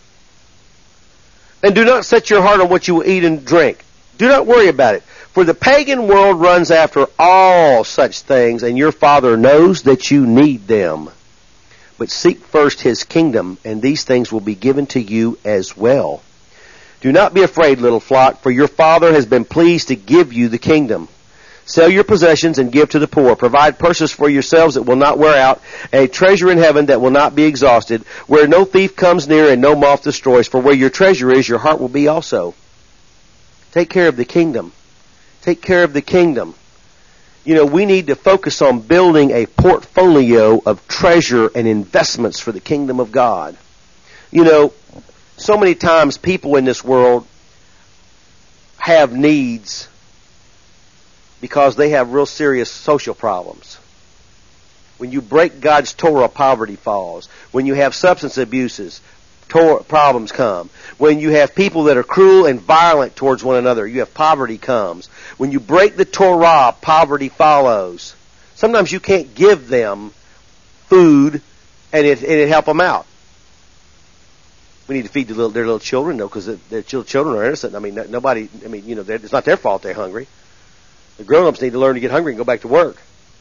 And do not set your heart on what you will eat and drink. Do not worry about it. For the pagan world runs after all such things, and your Father knows that you need them. But seek first His kingdom, and these things will be given to you as well. Do not be afraid, little flock, for your Father has been pleased to give you the kingdom. Sell your possessions and give to the poor. Provide purses for yourselves that will not wear out, and a treasure in heaven that will not be exhausted, where no thief comes near and no moth destroys. For where your treasure is, your heart will be also." Take care of the kingdom. Take care of the kingdom. You know, we need to focus on building a portfolio of treasure and investments for the kingdom of God. You know, so many times people in this world have needs because they have real serious social problems. When you break God's Torah, poverty falls. When you have substance abuses, problems come. When you have people that are cruel and violent towards one another, you have poverty comes. When you break the Torah, poverty follows. Sometimes you can't give them food and it help them out. We need to feed their little children, though, because their children are innocent. I mean, it's not their fault they're hungry. The grown-ups need to learn to get hungry and go back to work.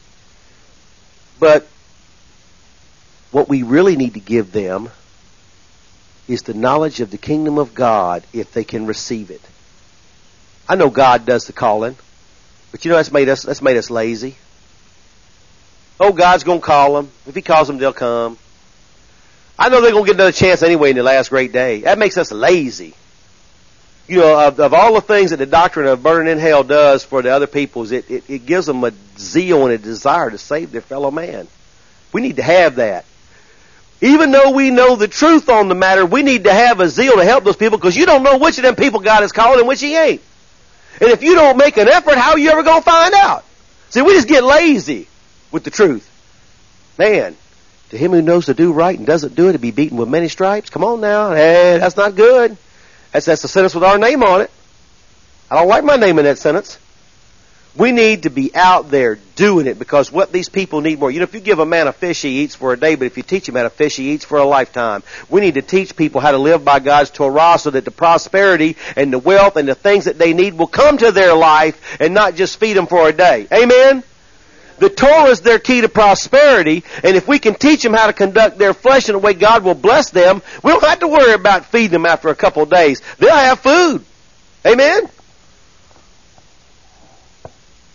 But what we really need to give them is the knowledge of the kingdom of God if they can receive it. I know God does the calling, but you know that's made us lazy. Oh, God's going to call them. If He calls them, they'll come. I know they're going to get another chance anyway in the last great day. That makes us lazy. You know, of all the things that the doctrine of burning in hell does for the other peoples, it gives them a zeal and a desire to save their fellow man. We need to have that. Even though we know the truth on the matter, we need to have a zeal to help those people, because you don't know which of them people God is calling and which He ain't. And if you don't make an effort, how are you ever going to find out? See, we just get lazy with the truth. Man, to him who knows to do right and doesn't do it, to be beaten with many stripes. Come on now. Hey, that's not good. That's a sentence with our name on it. I don't like my name in that sentence. We need to be out there doing it, because what these people need more. You know, if you give a man a fish, he eats for a day, but if you teach him how to fish, he eats for a lifetime. We need to teach people how to live by God's Torah so that the prosperity and the wealth and the things that they need will come to their life and not just feed them for a day. Amen? The Torah is their key to prosperity, and if we can teach them how to conduct their flesh in a way God will bless them, we don't have to worry about feeding them after a couple of days. They'll have food. Amen?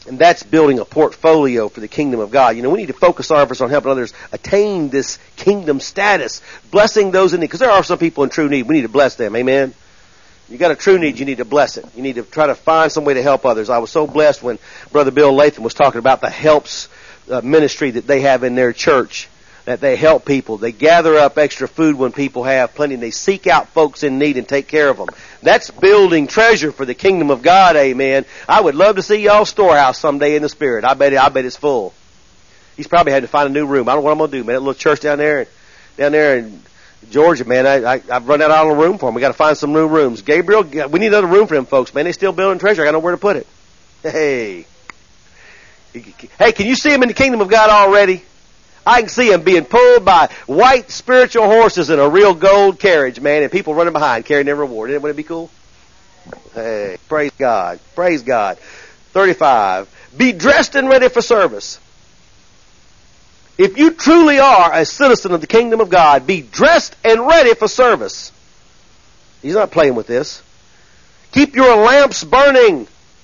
And that's building a portfolio for the kingdom of God. You know, we need to focus our efforts on helping others attain this kingdom status, blessing those in need. Because there are some people in true need. We need to bless them. Amen? You got a true need, you need to bless it. You need to try to find some way to help others. I was so blessed when Brother Bill Latham was talking about the helps ministry that they have in their church, that they help people. They gather up extra food when people have plenty, and they seek out folks in need and take care of them. That's building treasure for the kingdom of God, amen. I would love to see y'all's storehouse someday in the Spirit. I bet it's full. He's probably had to find a new room. I don't know what I'm going to do, man. That little church down there in Georgia, man, I've run out of room for them. We got to find some new rooms. Gabriel, we need another room for them folks, man. They still building treasure. I got to know where to put it. Hey, can you see them in the kingdom of God already? I can see them being pulled by white spiritual horses in a real gold carriage, man, and people running behind carrying their reward. Wouldn't it be cool? Hey, praise God. Praise God. 35. Be dressed and ready for service. If you truly are a citizen of the kingdom of God, be dressed and ready for service. He's not playing with this. Keep your lamps burning.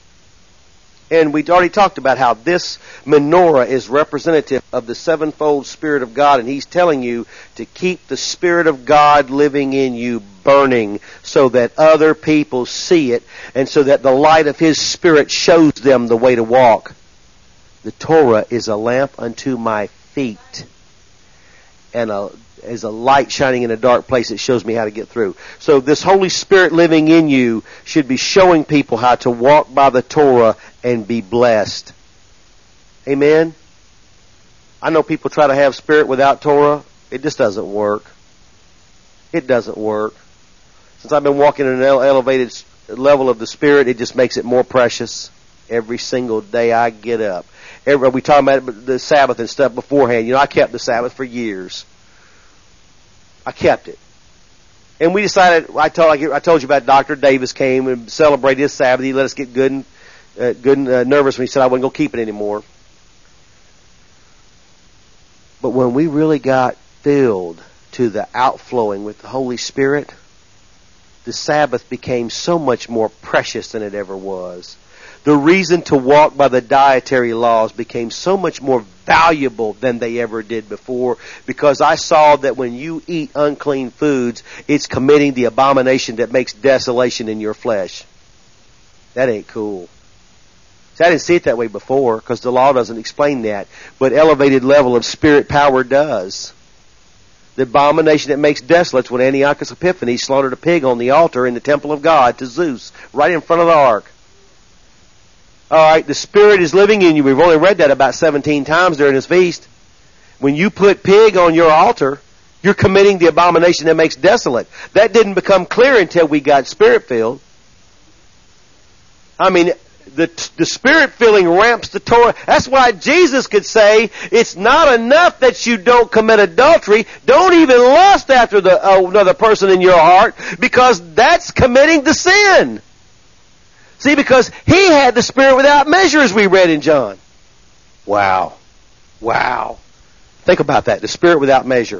And we already talked about how this menorah is representative of the sevenfold Spirit of God. And he's telling you to keep the Spirit of God living in you burning so that other people see it and so that the light of His Spirit shows them the way to walk. The Torah is a lamp unto my feet and is a light shining in a dark place that shows me how to get through. So this Holy Spirit living in you should be showing people how to walk by the Torah and be blessed. Amen? I know people try to have Spirit without Torah. It just doesn't work. It doesn't work. Since I've been walking in an elevated level of the Spirit, it just makes it more precious every single day I get up. We talk about the Sabbath and stuff beforehand. You know, I kept the Sabbath for years. I kept it. And we decided, I told you about Dr. Davis came and celebrated his Sabbath. He let us get good and nervous when he said I wasn't going to keep it anymore. But when we really got filled to the outflowing with the Holy Spirit, the Sabbath became so much more precious than it ever was. The reason to walk by the dietary laws became so much more valuable than they ever did before, because I saw that when you eat unclean foods, it's committing the abomination that makes desolation in your flesh. That ain't cool. See, I didn't see it that way before because the law doesn't explain that, but elevated level of Spirit power does. The abomination that makes desolate when Antiochus Epiphanes slaughtered a pig on the altar in the temple of God to Zeus, right in front of the ark. Alright, the Spirit is living in you. We've only read that about 17 times during this feast. When you put pig on your altar, you're committing the abomination that makes desolate. That didn't become clear until we got Spirit-filled. I mean, the Spirit-filling ramps the Torah. That's why Jesus could say, it's not enough that you don't commit adultery. Don't even lust after another person in your heart, because that's committing the sin. See, because He had the Spirit without measure, as we read in John. Wow. Think about that, the Spirit without measure.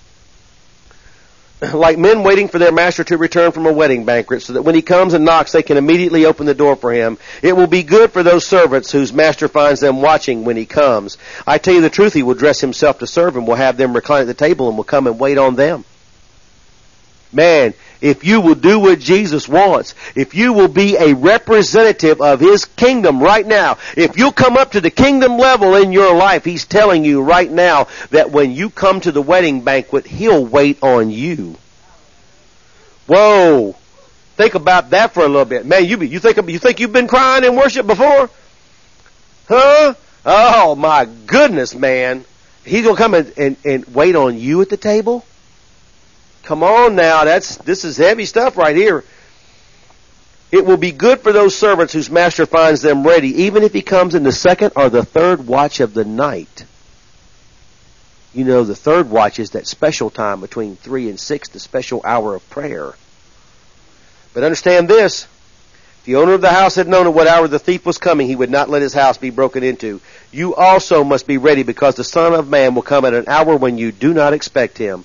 Like men waiting for their master to return from a wedding banquet, so that when he comes and knocks, they can immediately open the door for him. It will be good for those servants whose master finds them watching when he comes. I tell you the truth, he will dress himself to serve and will have them recline at the table and will come and wait on them. Man, if you will do what Jesus wants, if you will be a representative of His kingdom right now, if you'll come up to the kingdom level in your life, He's telling you right now that when you come to the wedding banquet, He'll wait on you. Whoa. Think about that for a little bit. Man, you think you've been crying in worship before? Huh? Oh my goodness, man. He's going to come and wait on you at the table? Come on now, this is heavy stuff right here. It will be good for those servants whose master finds them ready, even if he comes in the second or the third watch of the night. You know, the third watch is that special time between 3 and 6, the special hour of prayer. But understand this, if the owner of the house had known at what hour the thief was coming, he would not let his house be broken into. You also must be ready, because the Son of Man will come at an hour when you do not expect Him.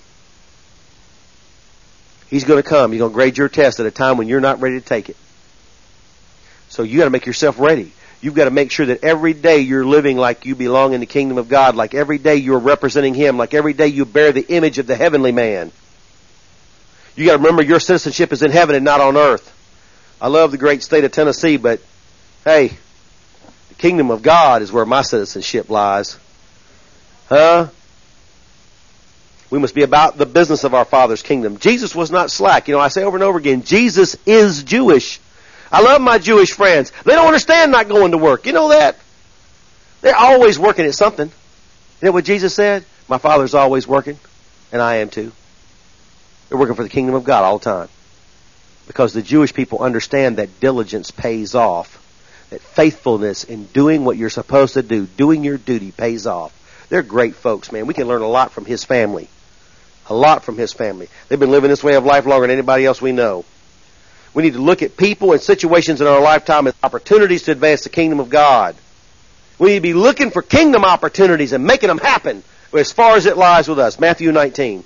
He's going to come. He's going to grade your test at a time when you're not ready to take it. So you got to make yourself ready. You've got to make sure that every day you're living like you belong in the kingdom of God, like every day you're representing Him, like every day you bear the image of the heavenly man. You got to remember your citizenship is in heaven and not on earth. I love the great state of Tennessee, but hey, the kingdom of God is where my citizenship lies. Huh? We must be about the business of our Father's kingdom. Jesus was not slack. I say over and over again, Jesus is Jewish. I love my Jewish friends. They don't understand not going to work. You know that? They're always working at something. You know what Jesus said? My Father's always working, and I am too. They're working for the kingdom of God all the time. Because the Jewish people understand that diligence pays off. That faithfulness in doing what you're supposed to do, doing your duty, pays off. They're great folks, man. We can learn a lot from his family. A lot from his family. They've been living this way of life longer than anybody else we know. We need to look at people and situations in our lifetime as opportunities to advance the kingdom of God. We need to be looking for kingdom opportunities and making them happen as far as it lies with us. Matthew 19.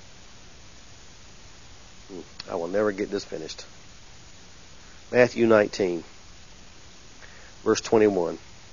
I will never get this finished. Matthew 19, verse 21.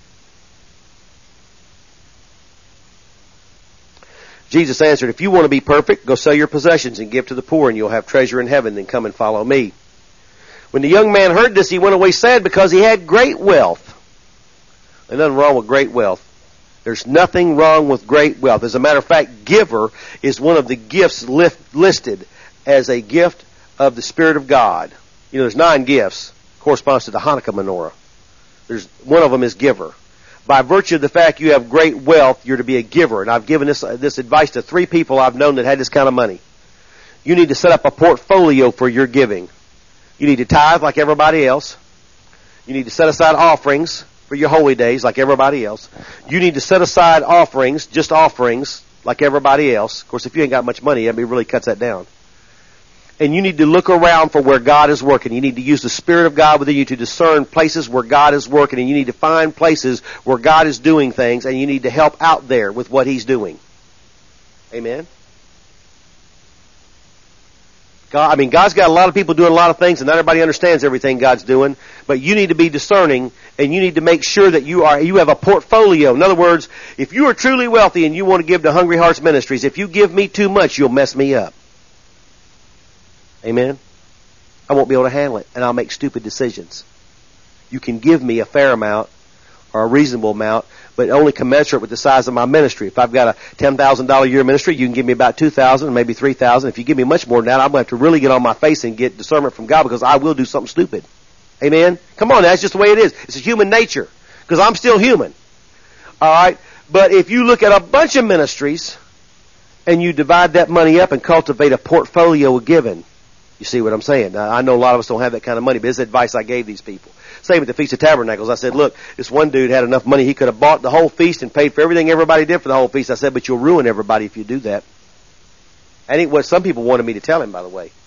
Jesus answered, if you want to be perfect, go sell your possessions and give to the poor, and you'll have treasure in heaven. Then come and follow me. When the young man heard this, he went away sad because he had great wealth. There's nothing wrong with great wealth. There's nothing wrong with great wealth. As a matter of fact, giver is one of the gifts listed as a gift of the Spirit of God. There's 9 gifts. Corresponds to the Hanukkah menorah. One of them is giver. By virtue of the fact you have great wealth, you're to be a giver. And I've given this advice to 3 people I've known that had this kind of money. You need to set up a portfolio for your giving. You need to tithe like everybody else. You need to set aside offerings for your holy days like everybody else. You need to set aside offerings, just offerings, like everybody else. Of course, if you ain't got much money, that really cuts that down. And you need to look around for where God is working. You need to use the Spirit of God within you to discern places where God is working. And you need to find places where God is doing things. And you need to help out there with what He's doing. Amen? God's got a lot of people doing a lot of things. And not everybody understands everything God's doing. But you need to be discerning. And you need to make sure that you have a portfolio. In other words, if you are truly wealthy and you want to give to Hungry Hearts Ministries, if you give me too much, you'll mess me up. Amen? I won't be able to handle it, and I'll make stupid decisions. You can give me a fair amount or a reasonable amount, but only commensurate with the size of my ministry. If I've got a $10,000 a year ministry, you can give me about $2,000, maybe $3,000. If you give me much more than that, I'm going to have to really get on my face and get discernment from God because I will do something stupid. Amen? Come on, that's just the way it is. It's a human nature because I'm still human. All right? But if you look at a bunch of ministries and you divide that money up and cultivate a portfolio of giving, you see what I'm saying? Now, I know a lot of us don't have that kind of money, but it's advice I gave these people. Same with the Feast of Tabernacles. I said, look, this one dude had enough money, he could have bought the whole feast and paid for everything everybody did for the whole feast. I said, but you'll ruin everybody if you do that. That ain't what some people wanted me to tell him, by the way.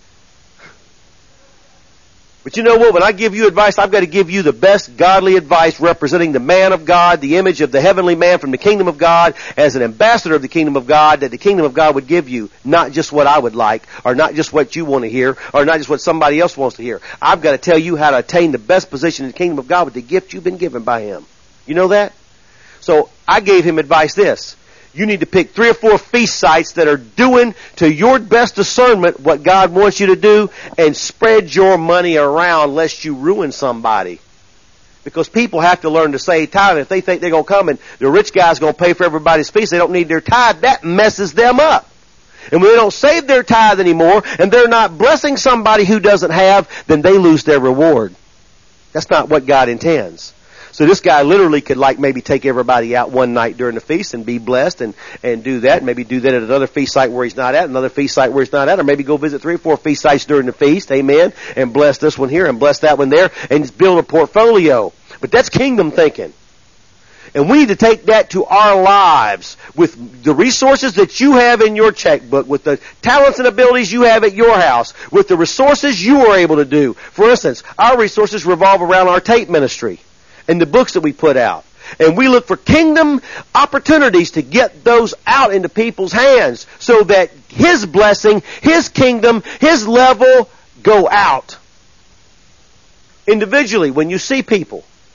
But you know what? When I give you advice, I've got to give you the best godly advice representing the man of God, the image of the heavenly man from the kingdom of God, as an ambassador of the kingdom of God, that the kingdom of God would give you, not just what I would like, or not just what you want to hear, or not just what somebody else wants to hear. I've got to tell you how to attain the best position in the kingdom of God with the gift you've been given by Him. You know that? So I gave him advice this. You need to pick 3 or 4 feast sites that are doing to your best discernment what God wants you to do and spread your money around lest you ruin somebody. Because people have to learn to save tithe. If they think they're going to come and the rich guy's going to pay for everybody's feast, they don't need their tithe. That messes them up. And when they don't save their tithe anymore and they're not blessing somebody who doesn't have, then they lose their reward. That's not what God intends. So this guy literally could maybe take everybody out one night during the feast and be blessed and do that. Maybe do that at another feast site where he's not at, another feast site where he's not at, or maybe go visit 3 or 4 feast sites during the feast, amen, and bless this one here and bless that one there and just build a portfolio. But that's kingdom thinking. And we need to take that to our lives with the resources that you have in your checkbook, with the talents and abilities you have at your house, with the resources you are able to do. For instance, our resources revolve around our tape ministry and the books that we put out. And we look for kingdom opportunities to get those out into people's hands so that His blessing, His kingdom, His level go out. Individually, when you see people,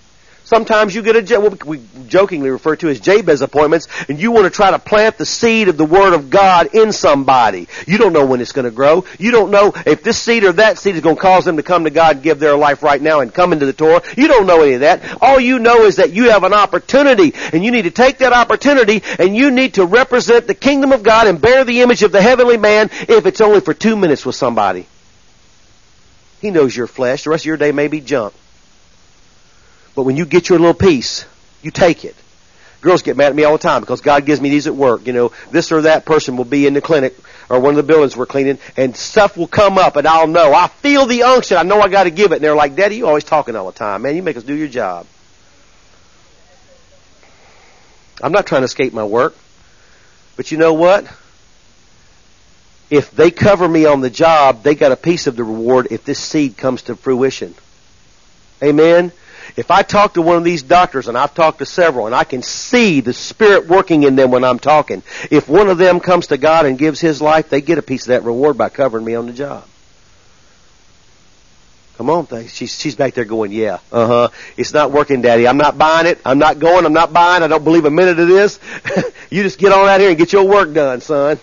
Sometimes you get what we jokingly refer to as Jabez appointments, and you want to try to plant the seed of the Word of God in somebody. You don't know when it's going to grow. You don't know if this seed or that seed is going to cause them to come to God and give their life right now and come into the Torah. You don't know any of that. All you know is that you have an opportunity, and you need to take that opportunity, and you need to represent the kingdom of God and bear the image of the heavenly man, if it's only for 2 minutes with somebody. He knows your flesh. The rest of your day may be junk. But when you get your little piece, you take it. Girls get mad at me all the time because God gives me these at work. You know, this or that person will be in the clinic or one of the buildings we're cleaning, and stuff will come up, and I'll know. I feel the unction. I know I got to give it. And they're like, Daddy, you always talking all the time. Man, you make us do your job. I'm not trying to escape my work. But you know what? If they cover me on the job, they got a piece of the reward if this seed comes to fruition. Amen? If I talk to one of these doctors, and I've talked to several, and I can see the Spirit working in them when I'm talking, if one of them comes to God and gives his life, they get a piece of that reward by covering me on the job. Come on, she's back there going, yeah, it's not working, Daddy. I'm not buying it. I'm not going. I'm not buying. I don't believe a minute of this. You just get on out here and get your work done, son.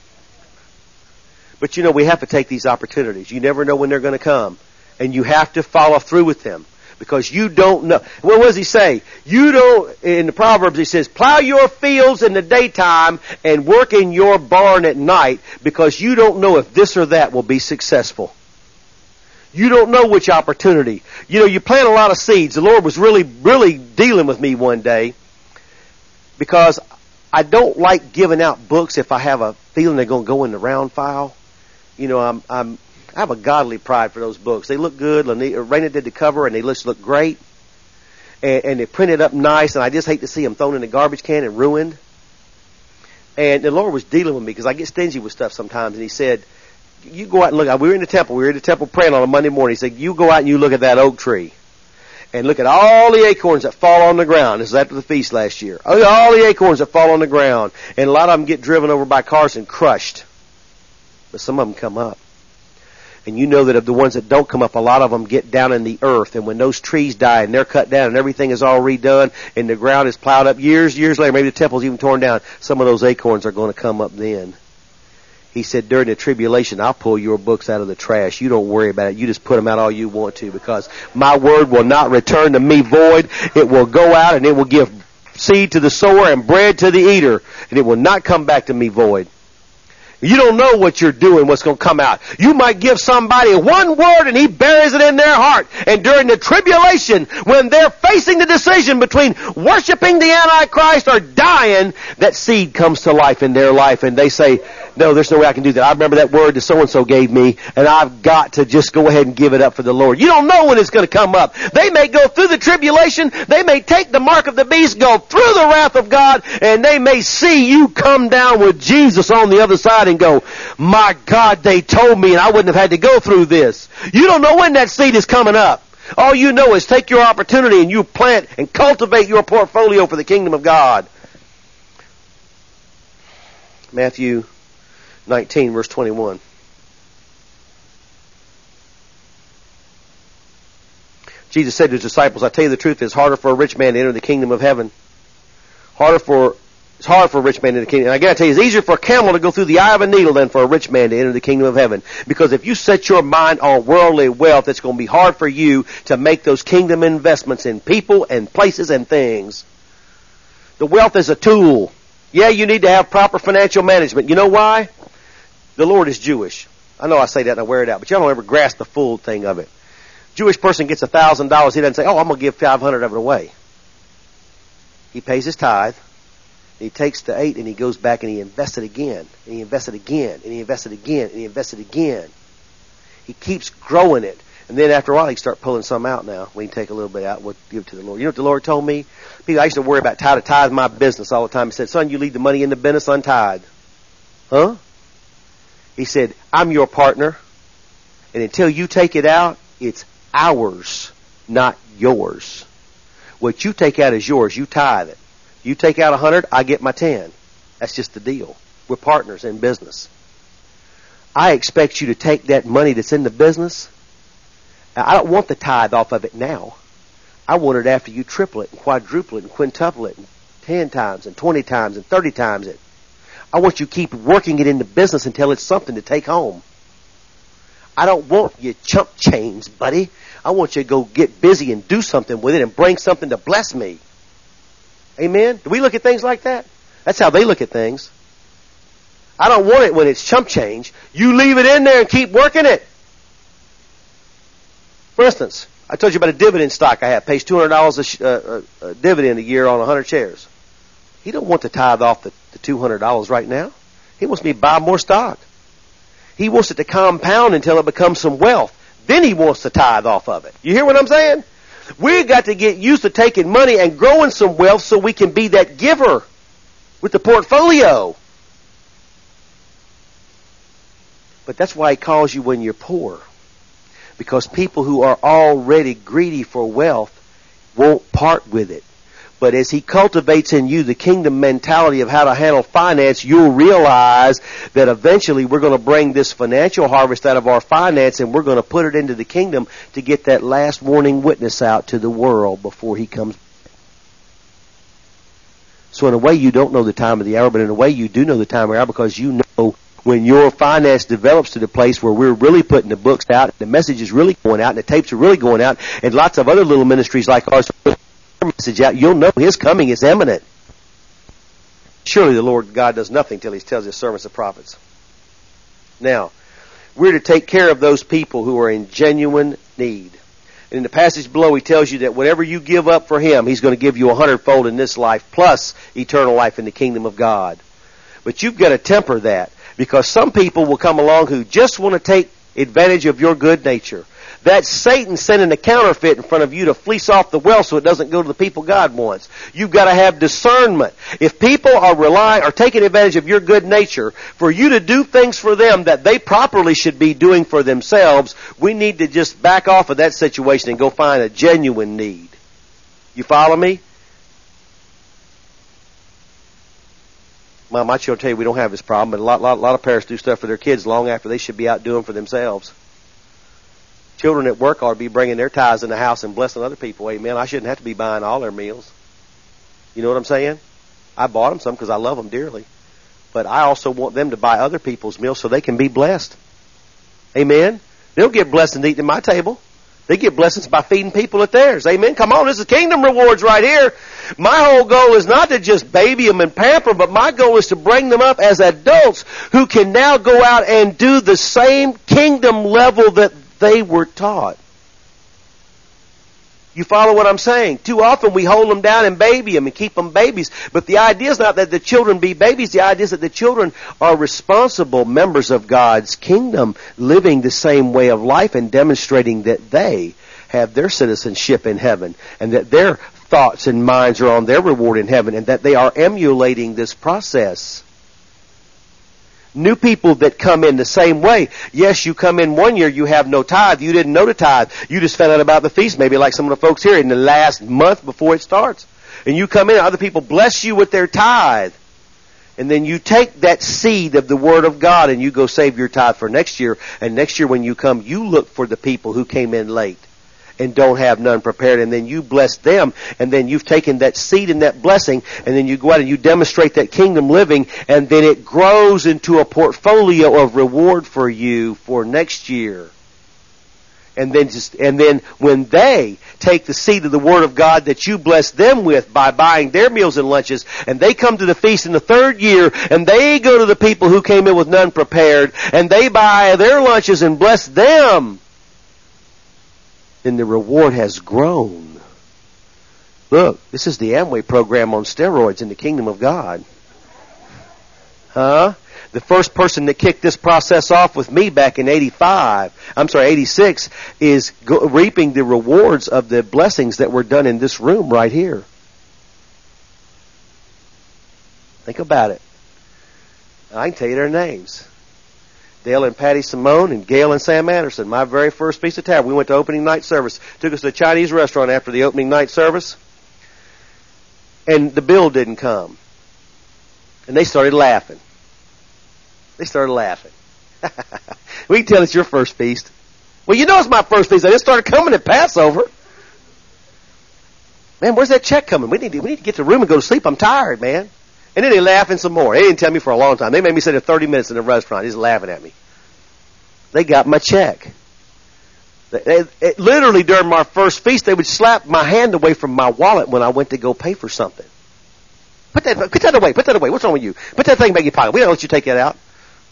But you know, we have to take these opportunities. You never know when they're going to come. And you have to follow through with them. Because you don't know. What does he say? You don't, in the Proverbs he says, plow your fields in the daytime and work in your barn at night, because you don't know if this or that will be successful. You don't know which opportunity. You know, you plant a lot of seeds. The Lord was really, really dealing with me one day, because I don't like giving out books if I have a feeling they're going to go in the round file. You know, I have a godly pride for those books. They look good. Raina did the cover, and they just look great. And they're printed up nice, and I just hate to see them thrown in the garbage can and ruined. And the Lord was dealing with me, because I get stingy with stuff sometimes. And he said, you go out and look. We were in the temple. We were in the temple praying on a Monday morning. He said, you go out and you look at that oak tree. And look at all the acorns that fall on the ground. This is after the feast last year. All the acorns that fall on the ground. And a lot of them get driven over by cars and crushed. But some of them come up. And you know that of the ones that don't come up, a lot of them get down in the earth. And when those trees die and they're cut down and everything is all redone and the ground is plowed up years later, maybe the temple's even torn down, some of those acorns are going to come up then. He said, during the tribulation, I'll pull your books out of the trash. You don't worry about it. You just put them out all you want to, because my word will not return to me void. It will go out and it will give seed to the sower and bread to the eater. And it will not come back to me void. You don't know what you're doing, what's going to come out. You might give somebody one word and he buries it in their heart. And during the tribulation, when they're facing the decision between worshiping the Antichrist or dying, that seed comes to life in their life, and they say, no, there's no way I can do that. I remember that word that so-and-so gave me, and I've got to just go ahead and give it up for the Lord. You don't know when it's going to come up. They may go through the tribulation. They may take the mark of the beast, go through the wrath of God, and they may see you come down with Jesus on the other side and go, my God, they told me and I wouldn't have had to go through this. You don't know when that seed is coming up. All you know is take your opportunity and you plant and cultivate your portfolio for the kingdom of God. Matthew 19, verse 21. Jesus said to his disciples, I tell you the truth, it's harder for a rich man to enter the kingdom of heaven. It's hard for a rich man to enter the kingdom. And I gotta tell you, it's easier for a camel to go through the eye of a needle than for a rich man to enter the kingdom of heaven. Because if you set your mind on worldly wealth, it's going to be hard for you to make those kingdom investments in people and places and things. The wealth is a tool. Yeah, you need to have proper financial management. You know why? The Lord is Jewish. I know I say that and I wear it out, but y'all don't ever grasp the full thing of it. Jewish person gets $1,000, he doesn't say, oh, I'm going to give 500 of it away. He pays his tithe. He takes the 8 and he goes back and he invests it again. And he invests it again. And he invests it again. And he invests it again. He keeps growing it. And then after a while, he can start pulling some out now. We can take a little bit out and we'll give it to the Lord. You know what the Lord told me? People, I used to worry about how to tithe my business all the time. He said, son, you leave the money in the business untithed. Huh? He said, I'm your partner. And until you take it out, it's ours, not yours. What you take out is yours. You tithe it. You take out 100, I get my 10. That's just the deal. We're partners in business. I expect you to take that money that's in the business. I don't want the tithe off of it now. I want it after you triple it and quadruple it and quintuple it and 10 times and 20 times and 30 times it. I want you to keep working it into business until it's something to take home. I don't want you chump change, buddy. I want you to go get busy and do something with it and bring something to bless me. Amen? Do we look at things like that? That's how they look at things. I don't want it when it's chump change. You leave it in there and keep working it. For instance, I told you about a dividend stock I have. Pays $200 a dividend a year on 100 shares. He don't want to tithe off the $200 right now. He wants me to buy more stock. He wants it to compound until it becomes some wealth. Then he wants to tithe off of it. You hear what I'm saying? We've got to get used to taking money and growing some wealth so we can be that giver with the portfolio. But that's why he calls you when you're poor. Because people who are already greedy for wealth won't part with it. But as he cultivates in you the kingdom mentality of how to handle finance, you'll realize that eventually we're going to bring this financial harvest out of our finance and we're going to put it into the kingdom to get that last warning witness out to the world before he comes. So in a way you don't know the time of the hour, but in a way you do know the time of the hour because you know when your finance develops to the place where we're really putting the books out, the message is really going out, and the tapes are really going out, and lots of other little ministries like ours message out, you'll know his coming is imminent. Surely the Lord God does nothing till he tells his servants and prophets. Now, we're to take care of those people who are in genuine need. And in the passage below, he tells you that whatever you give up for him, he's going to give you 100-fold in this life, plus eternal life in the kingdom of God. But you've got to temper that, because some people will come along who just want to take advantage of your good nature. That's Satan sending a counterfeit in front of you to fleece off the wealth so it doesn't go to the people God wants. You've got to have discernment. If people are relying or taking advantage of your good nature for you to do things for them that they properly should be doing for themselves, we need to just back off of that situation and go find a genuine need. You follow me? My children tell you we don't have this problem, but a lot of parents do stuff for their kids long after they should be out doing for themselves. Children at work ought to be bringing their tithes in the house and blessing other people. Amen. I shouldn't have to be buying all their meals. You know what I'm saying? I bought them some because I love them dearly. But I also want them to buy other people's meals so they can be blessed. Amen. They'll get blessings eating at my table. They get blessings by feeding people at theirs. Amen. Come on, this is kingdom rewards right here. My whole goal is not to just baby them and pamper them, but my goal is to bring them up as adults who can now go out and do the same kingdom level that they were taught. You follow what I'm saying? Too often we hold them down and baby them and keep them babies. But the idea is not that the children be babies. The idea is that the children are responsible members of God's kingdom, living the same way of life and demonstrating that they have their citizenship in heaven and that their thoughts and minds are on their reward in heaven and that they are emulating this process. New people that come in the same way. Yes, you come in one year, you have no tithe. You didn't know the tithe. You just found out about the feast, maybe like some of the folks here in the last month before it starts. And you come in, other people bless you with their tithe. And then you take that seed of the Word of God and you go save your tithe for next year. And next year when you come, you look for the people who came in late and don't have none prepared, and then you bless them, and then you've taken that seed and that blessing, and then you go out and you demonstrate that kingdom living, and then it grows into a portfolio of reward for you for next year. And then when they take the seed of the Word of God that you bless them with by buying their meals and lunches, and they come to the feast in the third year, and they go to the people who came in with none prepared, and they buy their lunches and bless them, then the reward has grown. Look, this is the Amway program on steroids in the kingdom of God. The first person that kicked this process off with me back in 86, is reaping the rewards of the blessings that were done in this room right here. Think about it. I can tell you their names. Dale and Patty Simone and Gail and Sam Anderson. My very first Feast of Tabernacle. We went to opening night service. Took us to a Chinese restaurant after the opening night service. And the bill didn't come. And they started laughing. We can tell it's your first feast. Well, you know it's my first feast. I just started coming at Passover. Man, where's that check coming? We need to get to the room and go to sleep. I'm tired, man. And then they laughing some more. They didn't tell me for a long time. They made me sit there 30 minutes in the restaurant. Just laughing at me. They got my check. Literally during my first feast, they would slap my hand away from my wallet when I went to go pay for something. Put that away. Put that away. What's wrong with you? Put that thing back in your pocket. We don't let you take that out.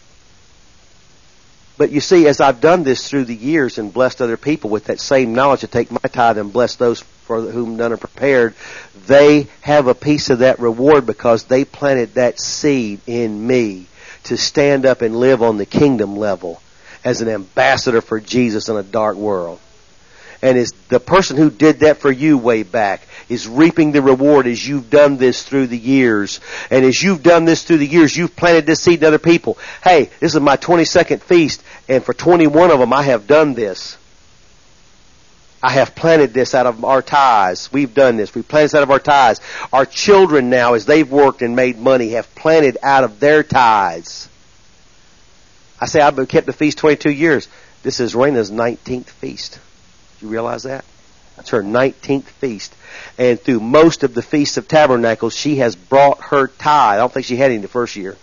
But you see, as I've done this through the years and blessed other people with that same knowledge to take my tithe and bless those for whom none are prepared, they have a piece of that reward because they planted that seed in me to stand up and live on the kingdom level as an ambassador for Jesus in a dark world. And is the person who did that for you way back is reaping the reward as you've done this through the years. And as you've done this through the years, you've planted this seed in other people. Hey, this is my 22nd feast, and for 21 of them I have done this. I have planted this out of our tithes. We've done this. We've planted this out of our tithes. Our children now, as they've worked and made money, have planted out of their tithes. I say I've kept the feast 22 years. This is Raina's 19th feast. You realize that? That's her 19th feast. And through most of the Feasts of Tabernacles, she has brought her tithe. I don't think she had any the first year.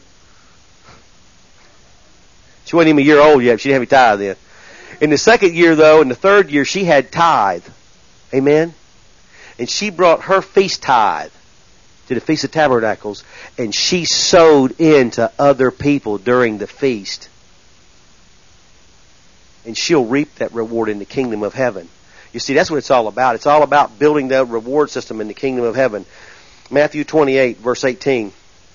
She wasn't even a year old yet. She didn't have any tithe then. In the second year, though, in the third year, she had tithe. Amen? And she brought her feast tithe to the Feast of Tabernacles, and she sowed into other people during the feast. And she'll reap that reward in the kingdom of heaven. You see, that's what it's all about. It's all about building that reward system in the kingdom of heaven. Matthew 28, verse 18.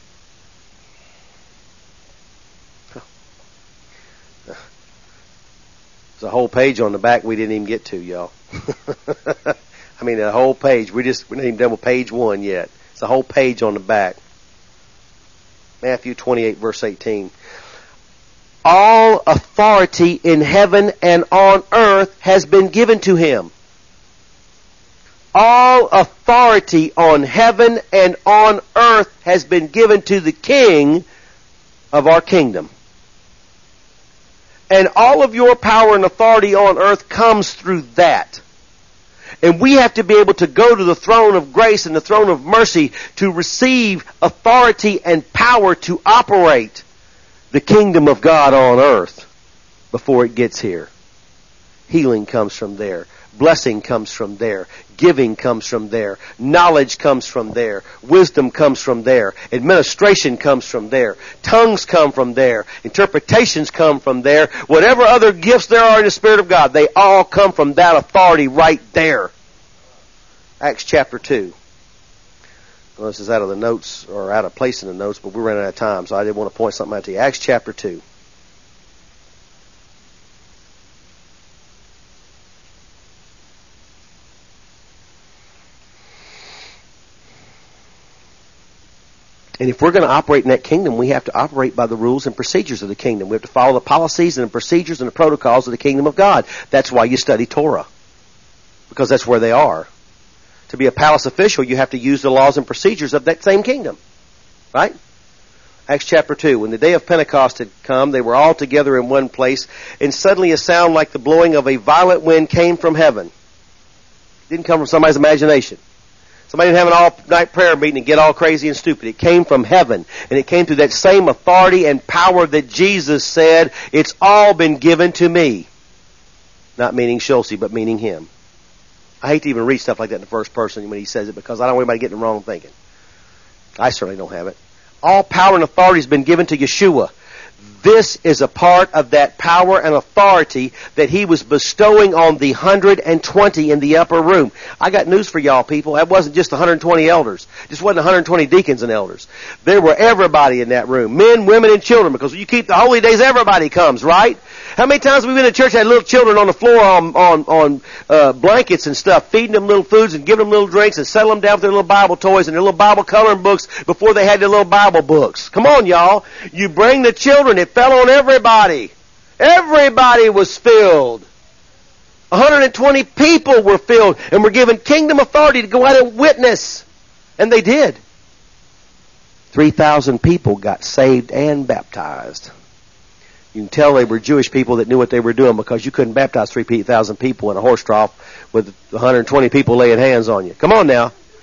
There's a whole page on the back we didn't even get to, y'all. I mean, a whole page. We're not even done with page 1 yet. It's a whole page on the back. Matthew 28, verse 18. All authority in heaven and on earth has been given to him. All authority on heaven and on earth has been given to the King of our kingdom. And all of your power and authority on earth comes through that. And we have to be able to go to the throne of grace and the throne of mercy to receive authority and power to operate the kingdom of God on earth before it gets here. Healing comes from there. Blessing comes from there. Giving comes from there. Knowledge comes from there. Wisdom comes from there. Administration comes from there. Tongues come from there. Interpretations come from there. Whatever other gifts there are in the Spirit of God, they all come from that authority right there. Acts chapter 2. Well, this is out of the notes, or out of place in the notes, but we're running out of time, so I did want to point something out to you. Acts chapter 2. And if we're going to operate in that kingdom, we have to operate by the rules and procedures of the kingdom. We have to follow the policies and the procedures and the protocols of the kingdom of God. That's why you study Torah, because that's where they are. To be a palace official, you have to use the laws and procedures of that same kingdom. Right? Acts chapter 2. When the day of Pentecost had come, they were all together in one place, and suddenly a sound like the blowing of a violent wind came from heaven. It didn't come from somebody's imagination. Somebody didn't have an all-night prayer meeting and get all crazy and stupid. It came from heaven, and it came through that same authority and power that Jesus said, it's all been given to me. Not meaning Schulze, but meaning him. I hate to even read stuff like that in the first person when he says it, because I don't want anybody getting the wrong thinking. I certainly don't have it. All power and authority has been given to Yeshua. This is a part of that power and authority that he was bestowing on the 120 in the upper room. I got news for y'all people. That wasn't just 120 elders. It just wasn't 120 deacons and elders. There were everybody in that room. Men, women, and children. Because when you keep the holy days, everybody comes, right? How many times have we been in church and had little children on the floor on blankets and stuff, feeding them little foods and giving them little drinks and settling them down with their little Bible toys and their little Bible coloring books before they had their little Bible books? Come on, y'all. You bring the children. It fell on everybody. Everybody was filled. 120 people were filled and were given kingdom authority to go out and witness. And they did. 3,000 people got saved and baptized. You can tell they were Jewish people that knew what they were doing, because you couldn't baptize 3,000 people in a horse trough with 120 people laying hands on you. Come on now.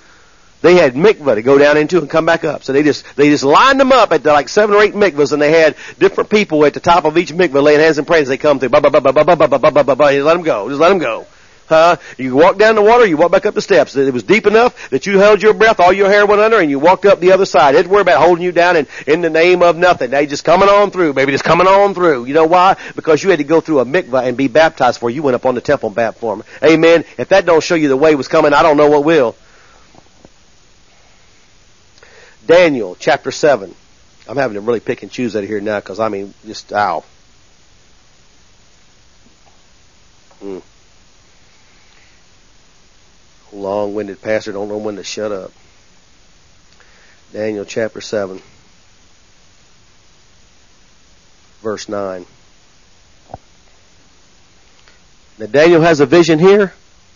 They had mikvah to go down into and come back up. So they just lined them up at like 7 or 8 mikvahs, and they had different people at the top of each mikvah laying hands and praying as they come through. You let them go. Just let them go. You walk down the water, you walk back up the steps. It was deep enough that you held your breath, all your hair went under, and you walked up the other side. They didn't worry about holding you down in the name of nothing. They just coming on through, baby, just coming on through. You know why? Because you had to go through a mikvah and be baptized before you went up on the temple platform. Amen. If that don't show you the way was coming, I don't know what will. Daniel chapter 7. I'm having to really pick and choose out of here now because, just, ow. Long-winded pastor, don't know when to shut up. Daniel chapter 7. Verse 9. Now Daniel has a vision here.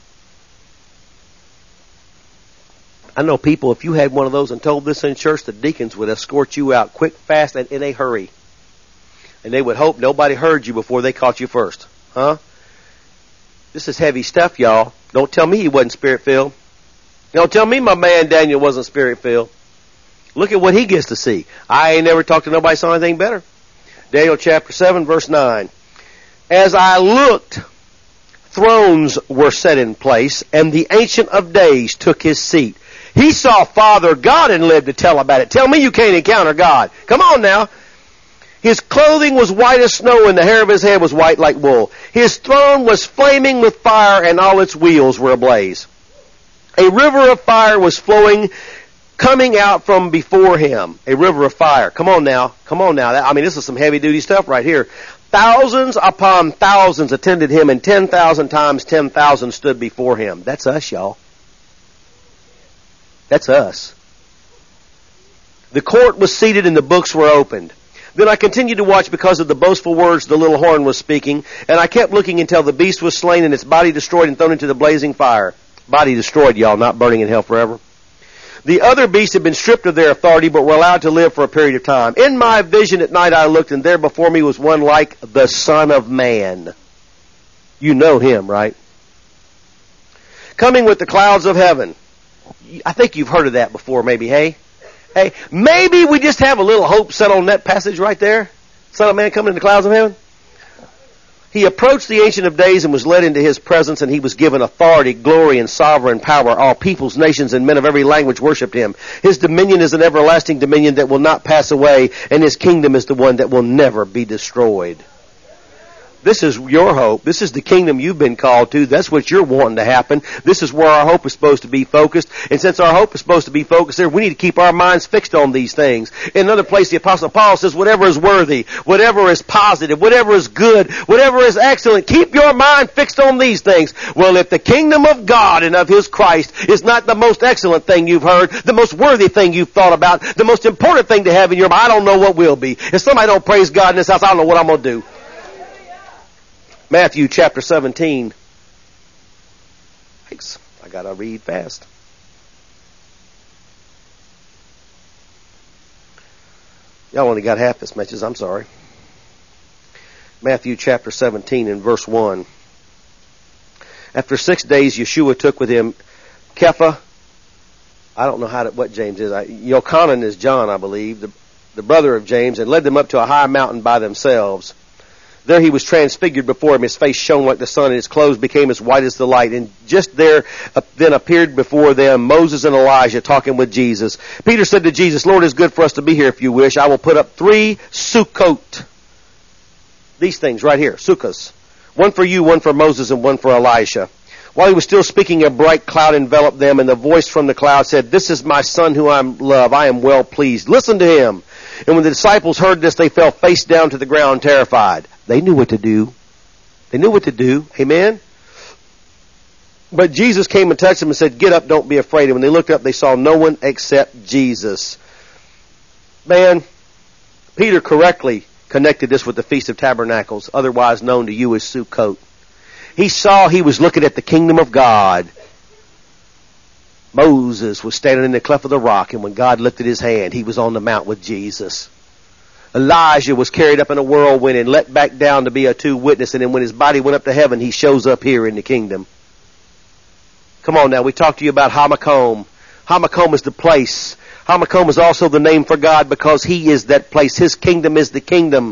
I know people, if you had one of those and told this in church, the deacons would escort you out quick, fast, and in a hurry. And they would hope nobody heard you before they caught you first. This is heavy stuff, y'all. Don't tell me he wasn't Spirit-filled. Don't tell me my man Daniel wasn't Spirit-filled. Look at what he gets to see. I ain't never talked to nobody saw anything better. Daniel chapter 7, verse 9. As I looked, thrones were set in place, and the Ancient of Days took his seat. He saw Father God and lived to tell about it. Tell me you can't encounter God. Come on now. His clothing was white as snow, and the hair of his head was white like wool. His throne was flaming with fire, and all its wheels were ablaze. A river of fire was flowing, coming out from before him. A river of fire. Come on now. Come on now. This is some heavy-duty stuff right here. Thousands upon thousands attended him, and 10,000 times 10,000 stood before him. That's us, y'all. That's us. The court was seated and the books were opened. Then I continued to watch because of the boastful words the little horn was speaking, and I kept looking until the beast was slain and its body destroyed and thrown into the blazing fire. Body destroyed, y'all, not burning in hell forever. The other beasts had been stripped of their authority, but were allowed to live for a period of time. In my vision at night I looked, and there before me was one like the Son of Man. You know him, right? Coming with the clouds of heaven. I think you've heard of that before, maybe, hey? Hey, maybe we just have a little hope set on that passage right there. Son of Man coming in the clouds of heaven. He approached the Ancient of Days and was led into his presence, and he was given authority, glory, and sovereign power. All peoples, nations, and men of every language worshipped him. His dominion is an everlasting dominion that will not pass away, and his kingdom is the one that will never be destroyed. This is your hope. This is the kingdom you've been called to. That's what you're wanting to happen. This is where our hope is supposed to be focused. And since our hope is supposed to be focused there, we need to keep our minds fixed on these things. In another place, the Apostle Paul says, whatever is worthy, whatever is positive, whatever is good, whatever is excellent, keep your mind fixed on these things. Well, if the kingdom of God and of his Christ is not the most excellent thing you've heard, the most worthy thing you've thought about, the most important thing to have in your mind, I don't know what will be. If somebody don't praise God in this house, I don't know what I'm going to do. Matthew chapter 17. Thanks. I got to read fast. Y'all only got half this message. I'm sorry. Matthew chapter 17 and verse 1. After 6 days, Yeshua took with him Kepha. I don't know what James is. Yochanan is John, I believe, the brother of James, and led them up to a high mountain by themselves. There he was transfigured before him. His face shone like the sun, and his clothes became as white as the light. And just there then appeared before them Moses and Elijah talking with Jesus. Peter said to Jesus, Lord, it's good for us to be here if you wish. I will put up 3 sukkot. These things right here, sukkahs. One for you, one for Moses, and one for Elisha. While he was still speaking, a bright cloud enveloped them, and the voice from the cloud said, This is my son who I love. I am well pleased. Listen to him. And when the disciples heard this, they fell face down to the ground, terrified. They knew what to do. They knew what to do. Amen? But Jesus came and touched them and said, Get up, don't be afraid. And when they looked up, they saw no one except Jesus. Man, Peter correctly connected this with the Feast of Tabernacles, otherwise known to you as Sukkot. He was looking at the kingdom of God. Moses was standing in the cleft of the rock, and when God lifted his hand, he was on the mount with Jesus. Elijah was carried up in a whirlwind and let back down to be a 2 witness, and then when his body went up to heaven, he shows up here in the kingdom. Come on now, we talked to you about Hamakam. Hamakom is the place. Hamakom is also the name for God because He is that place. His kingdom is the kingdom.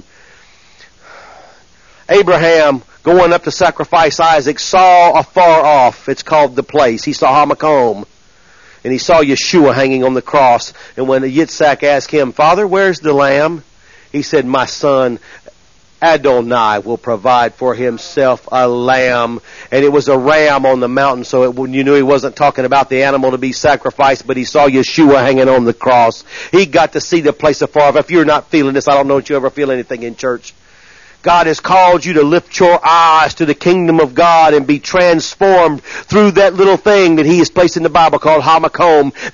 Abraham, going up to sacrifice Isaac, saw afar off. It's called the place. He saw Hamakom. And he saw Yeshua hanging on the cross. And when Yitzhak asked him, Father, where's the lamb? He said, my son, Adonai will provide for himself a lamb. And it was a ram on the mountain, so you knew he wasn't talking about the animal to be sacrificed, but he saw Yeshua hanging on the cross. He got to see the place afar off. If you're not feeling this, I don't know if you ever feel anything in church. God has called you to lift your eyes to the kingdom of God and be transformed through that little thing that He has placed in the Bible called Hamakom.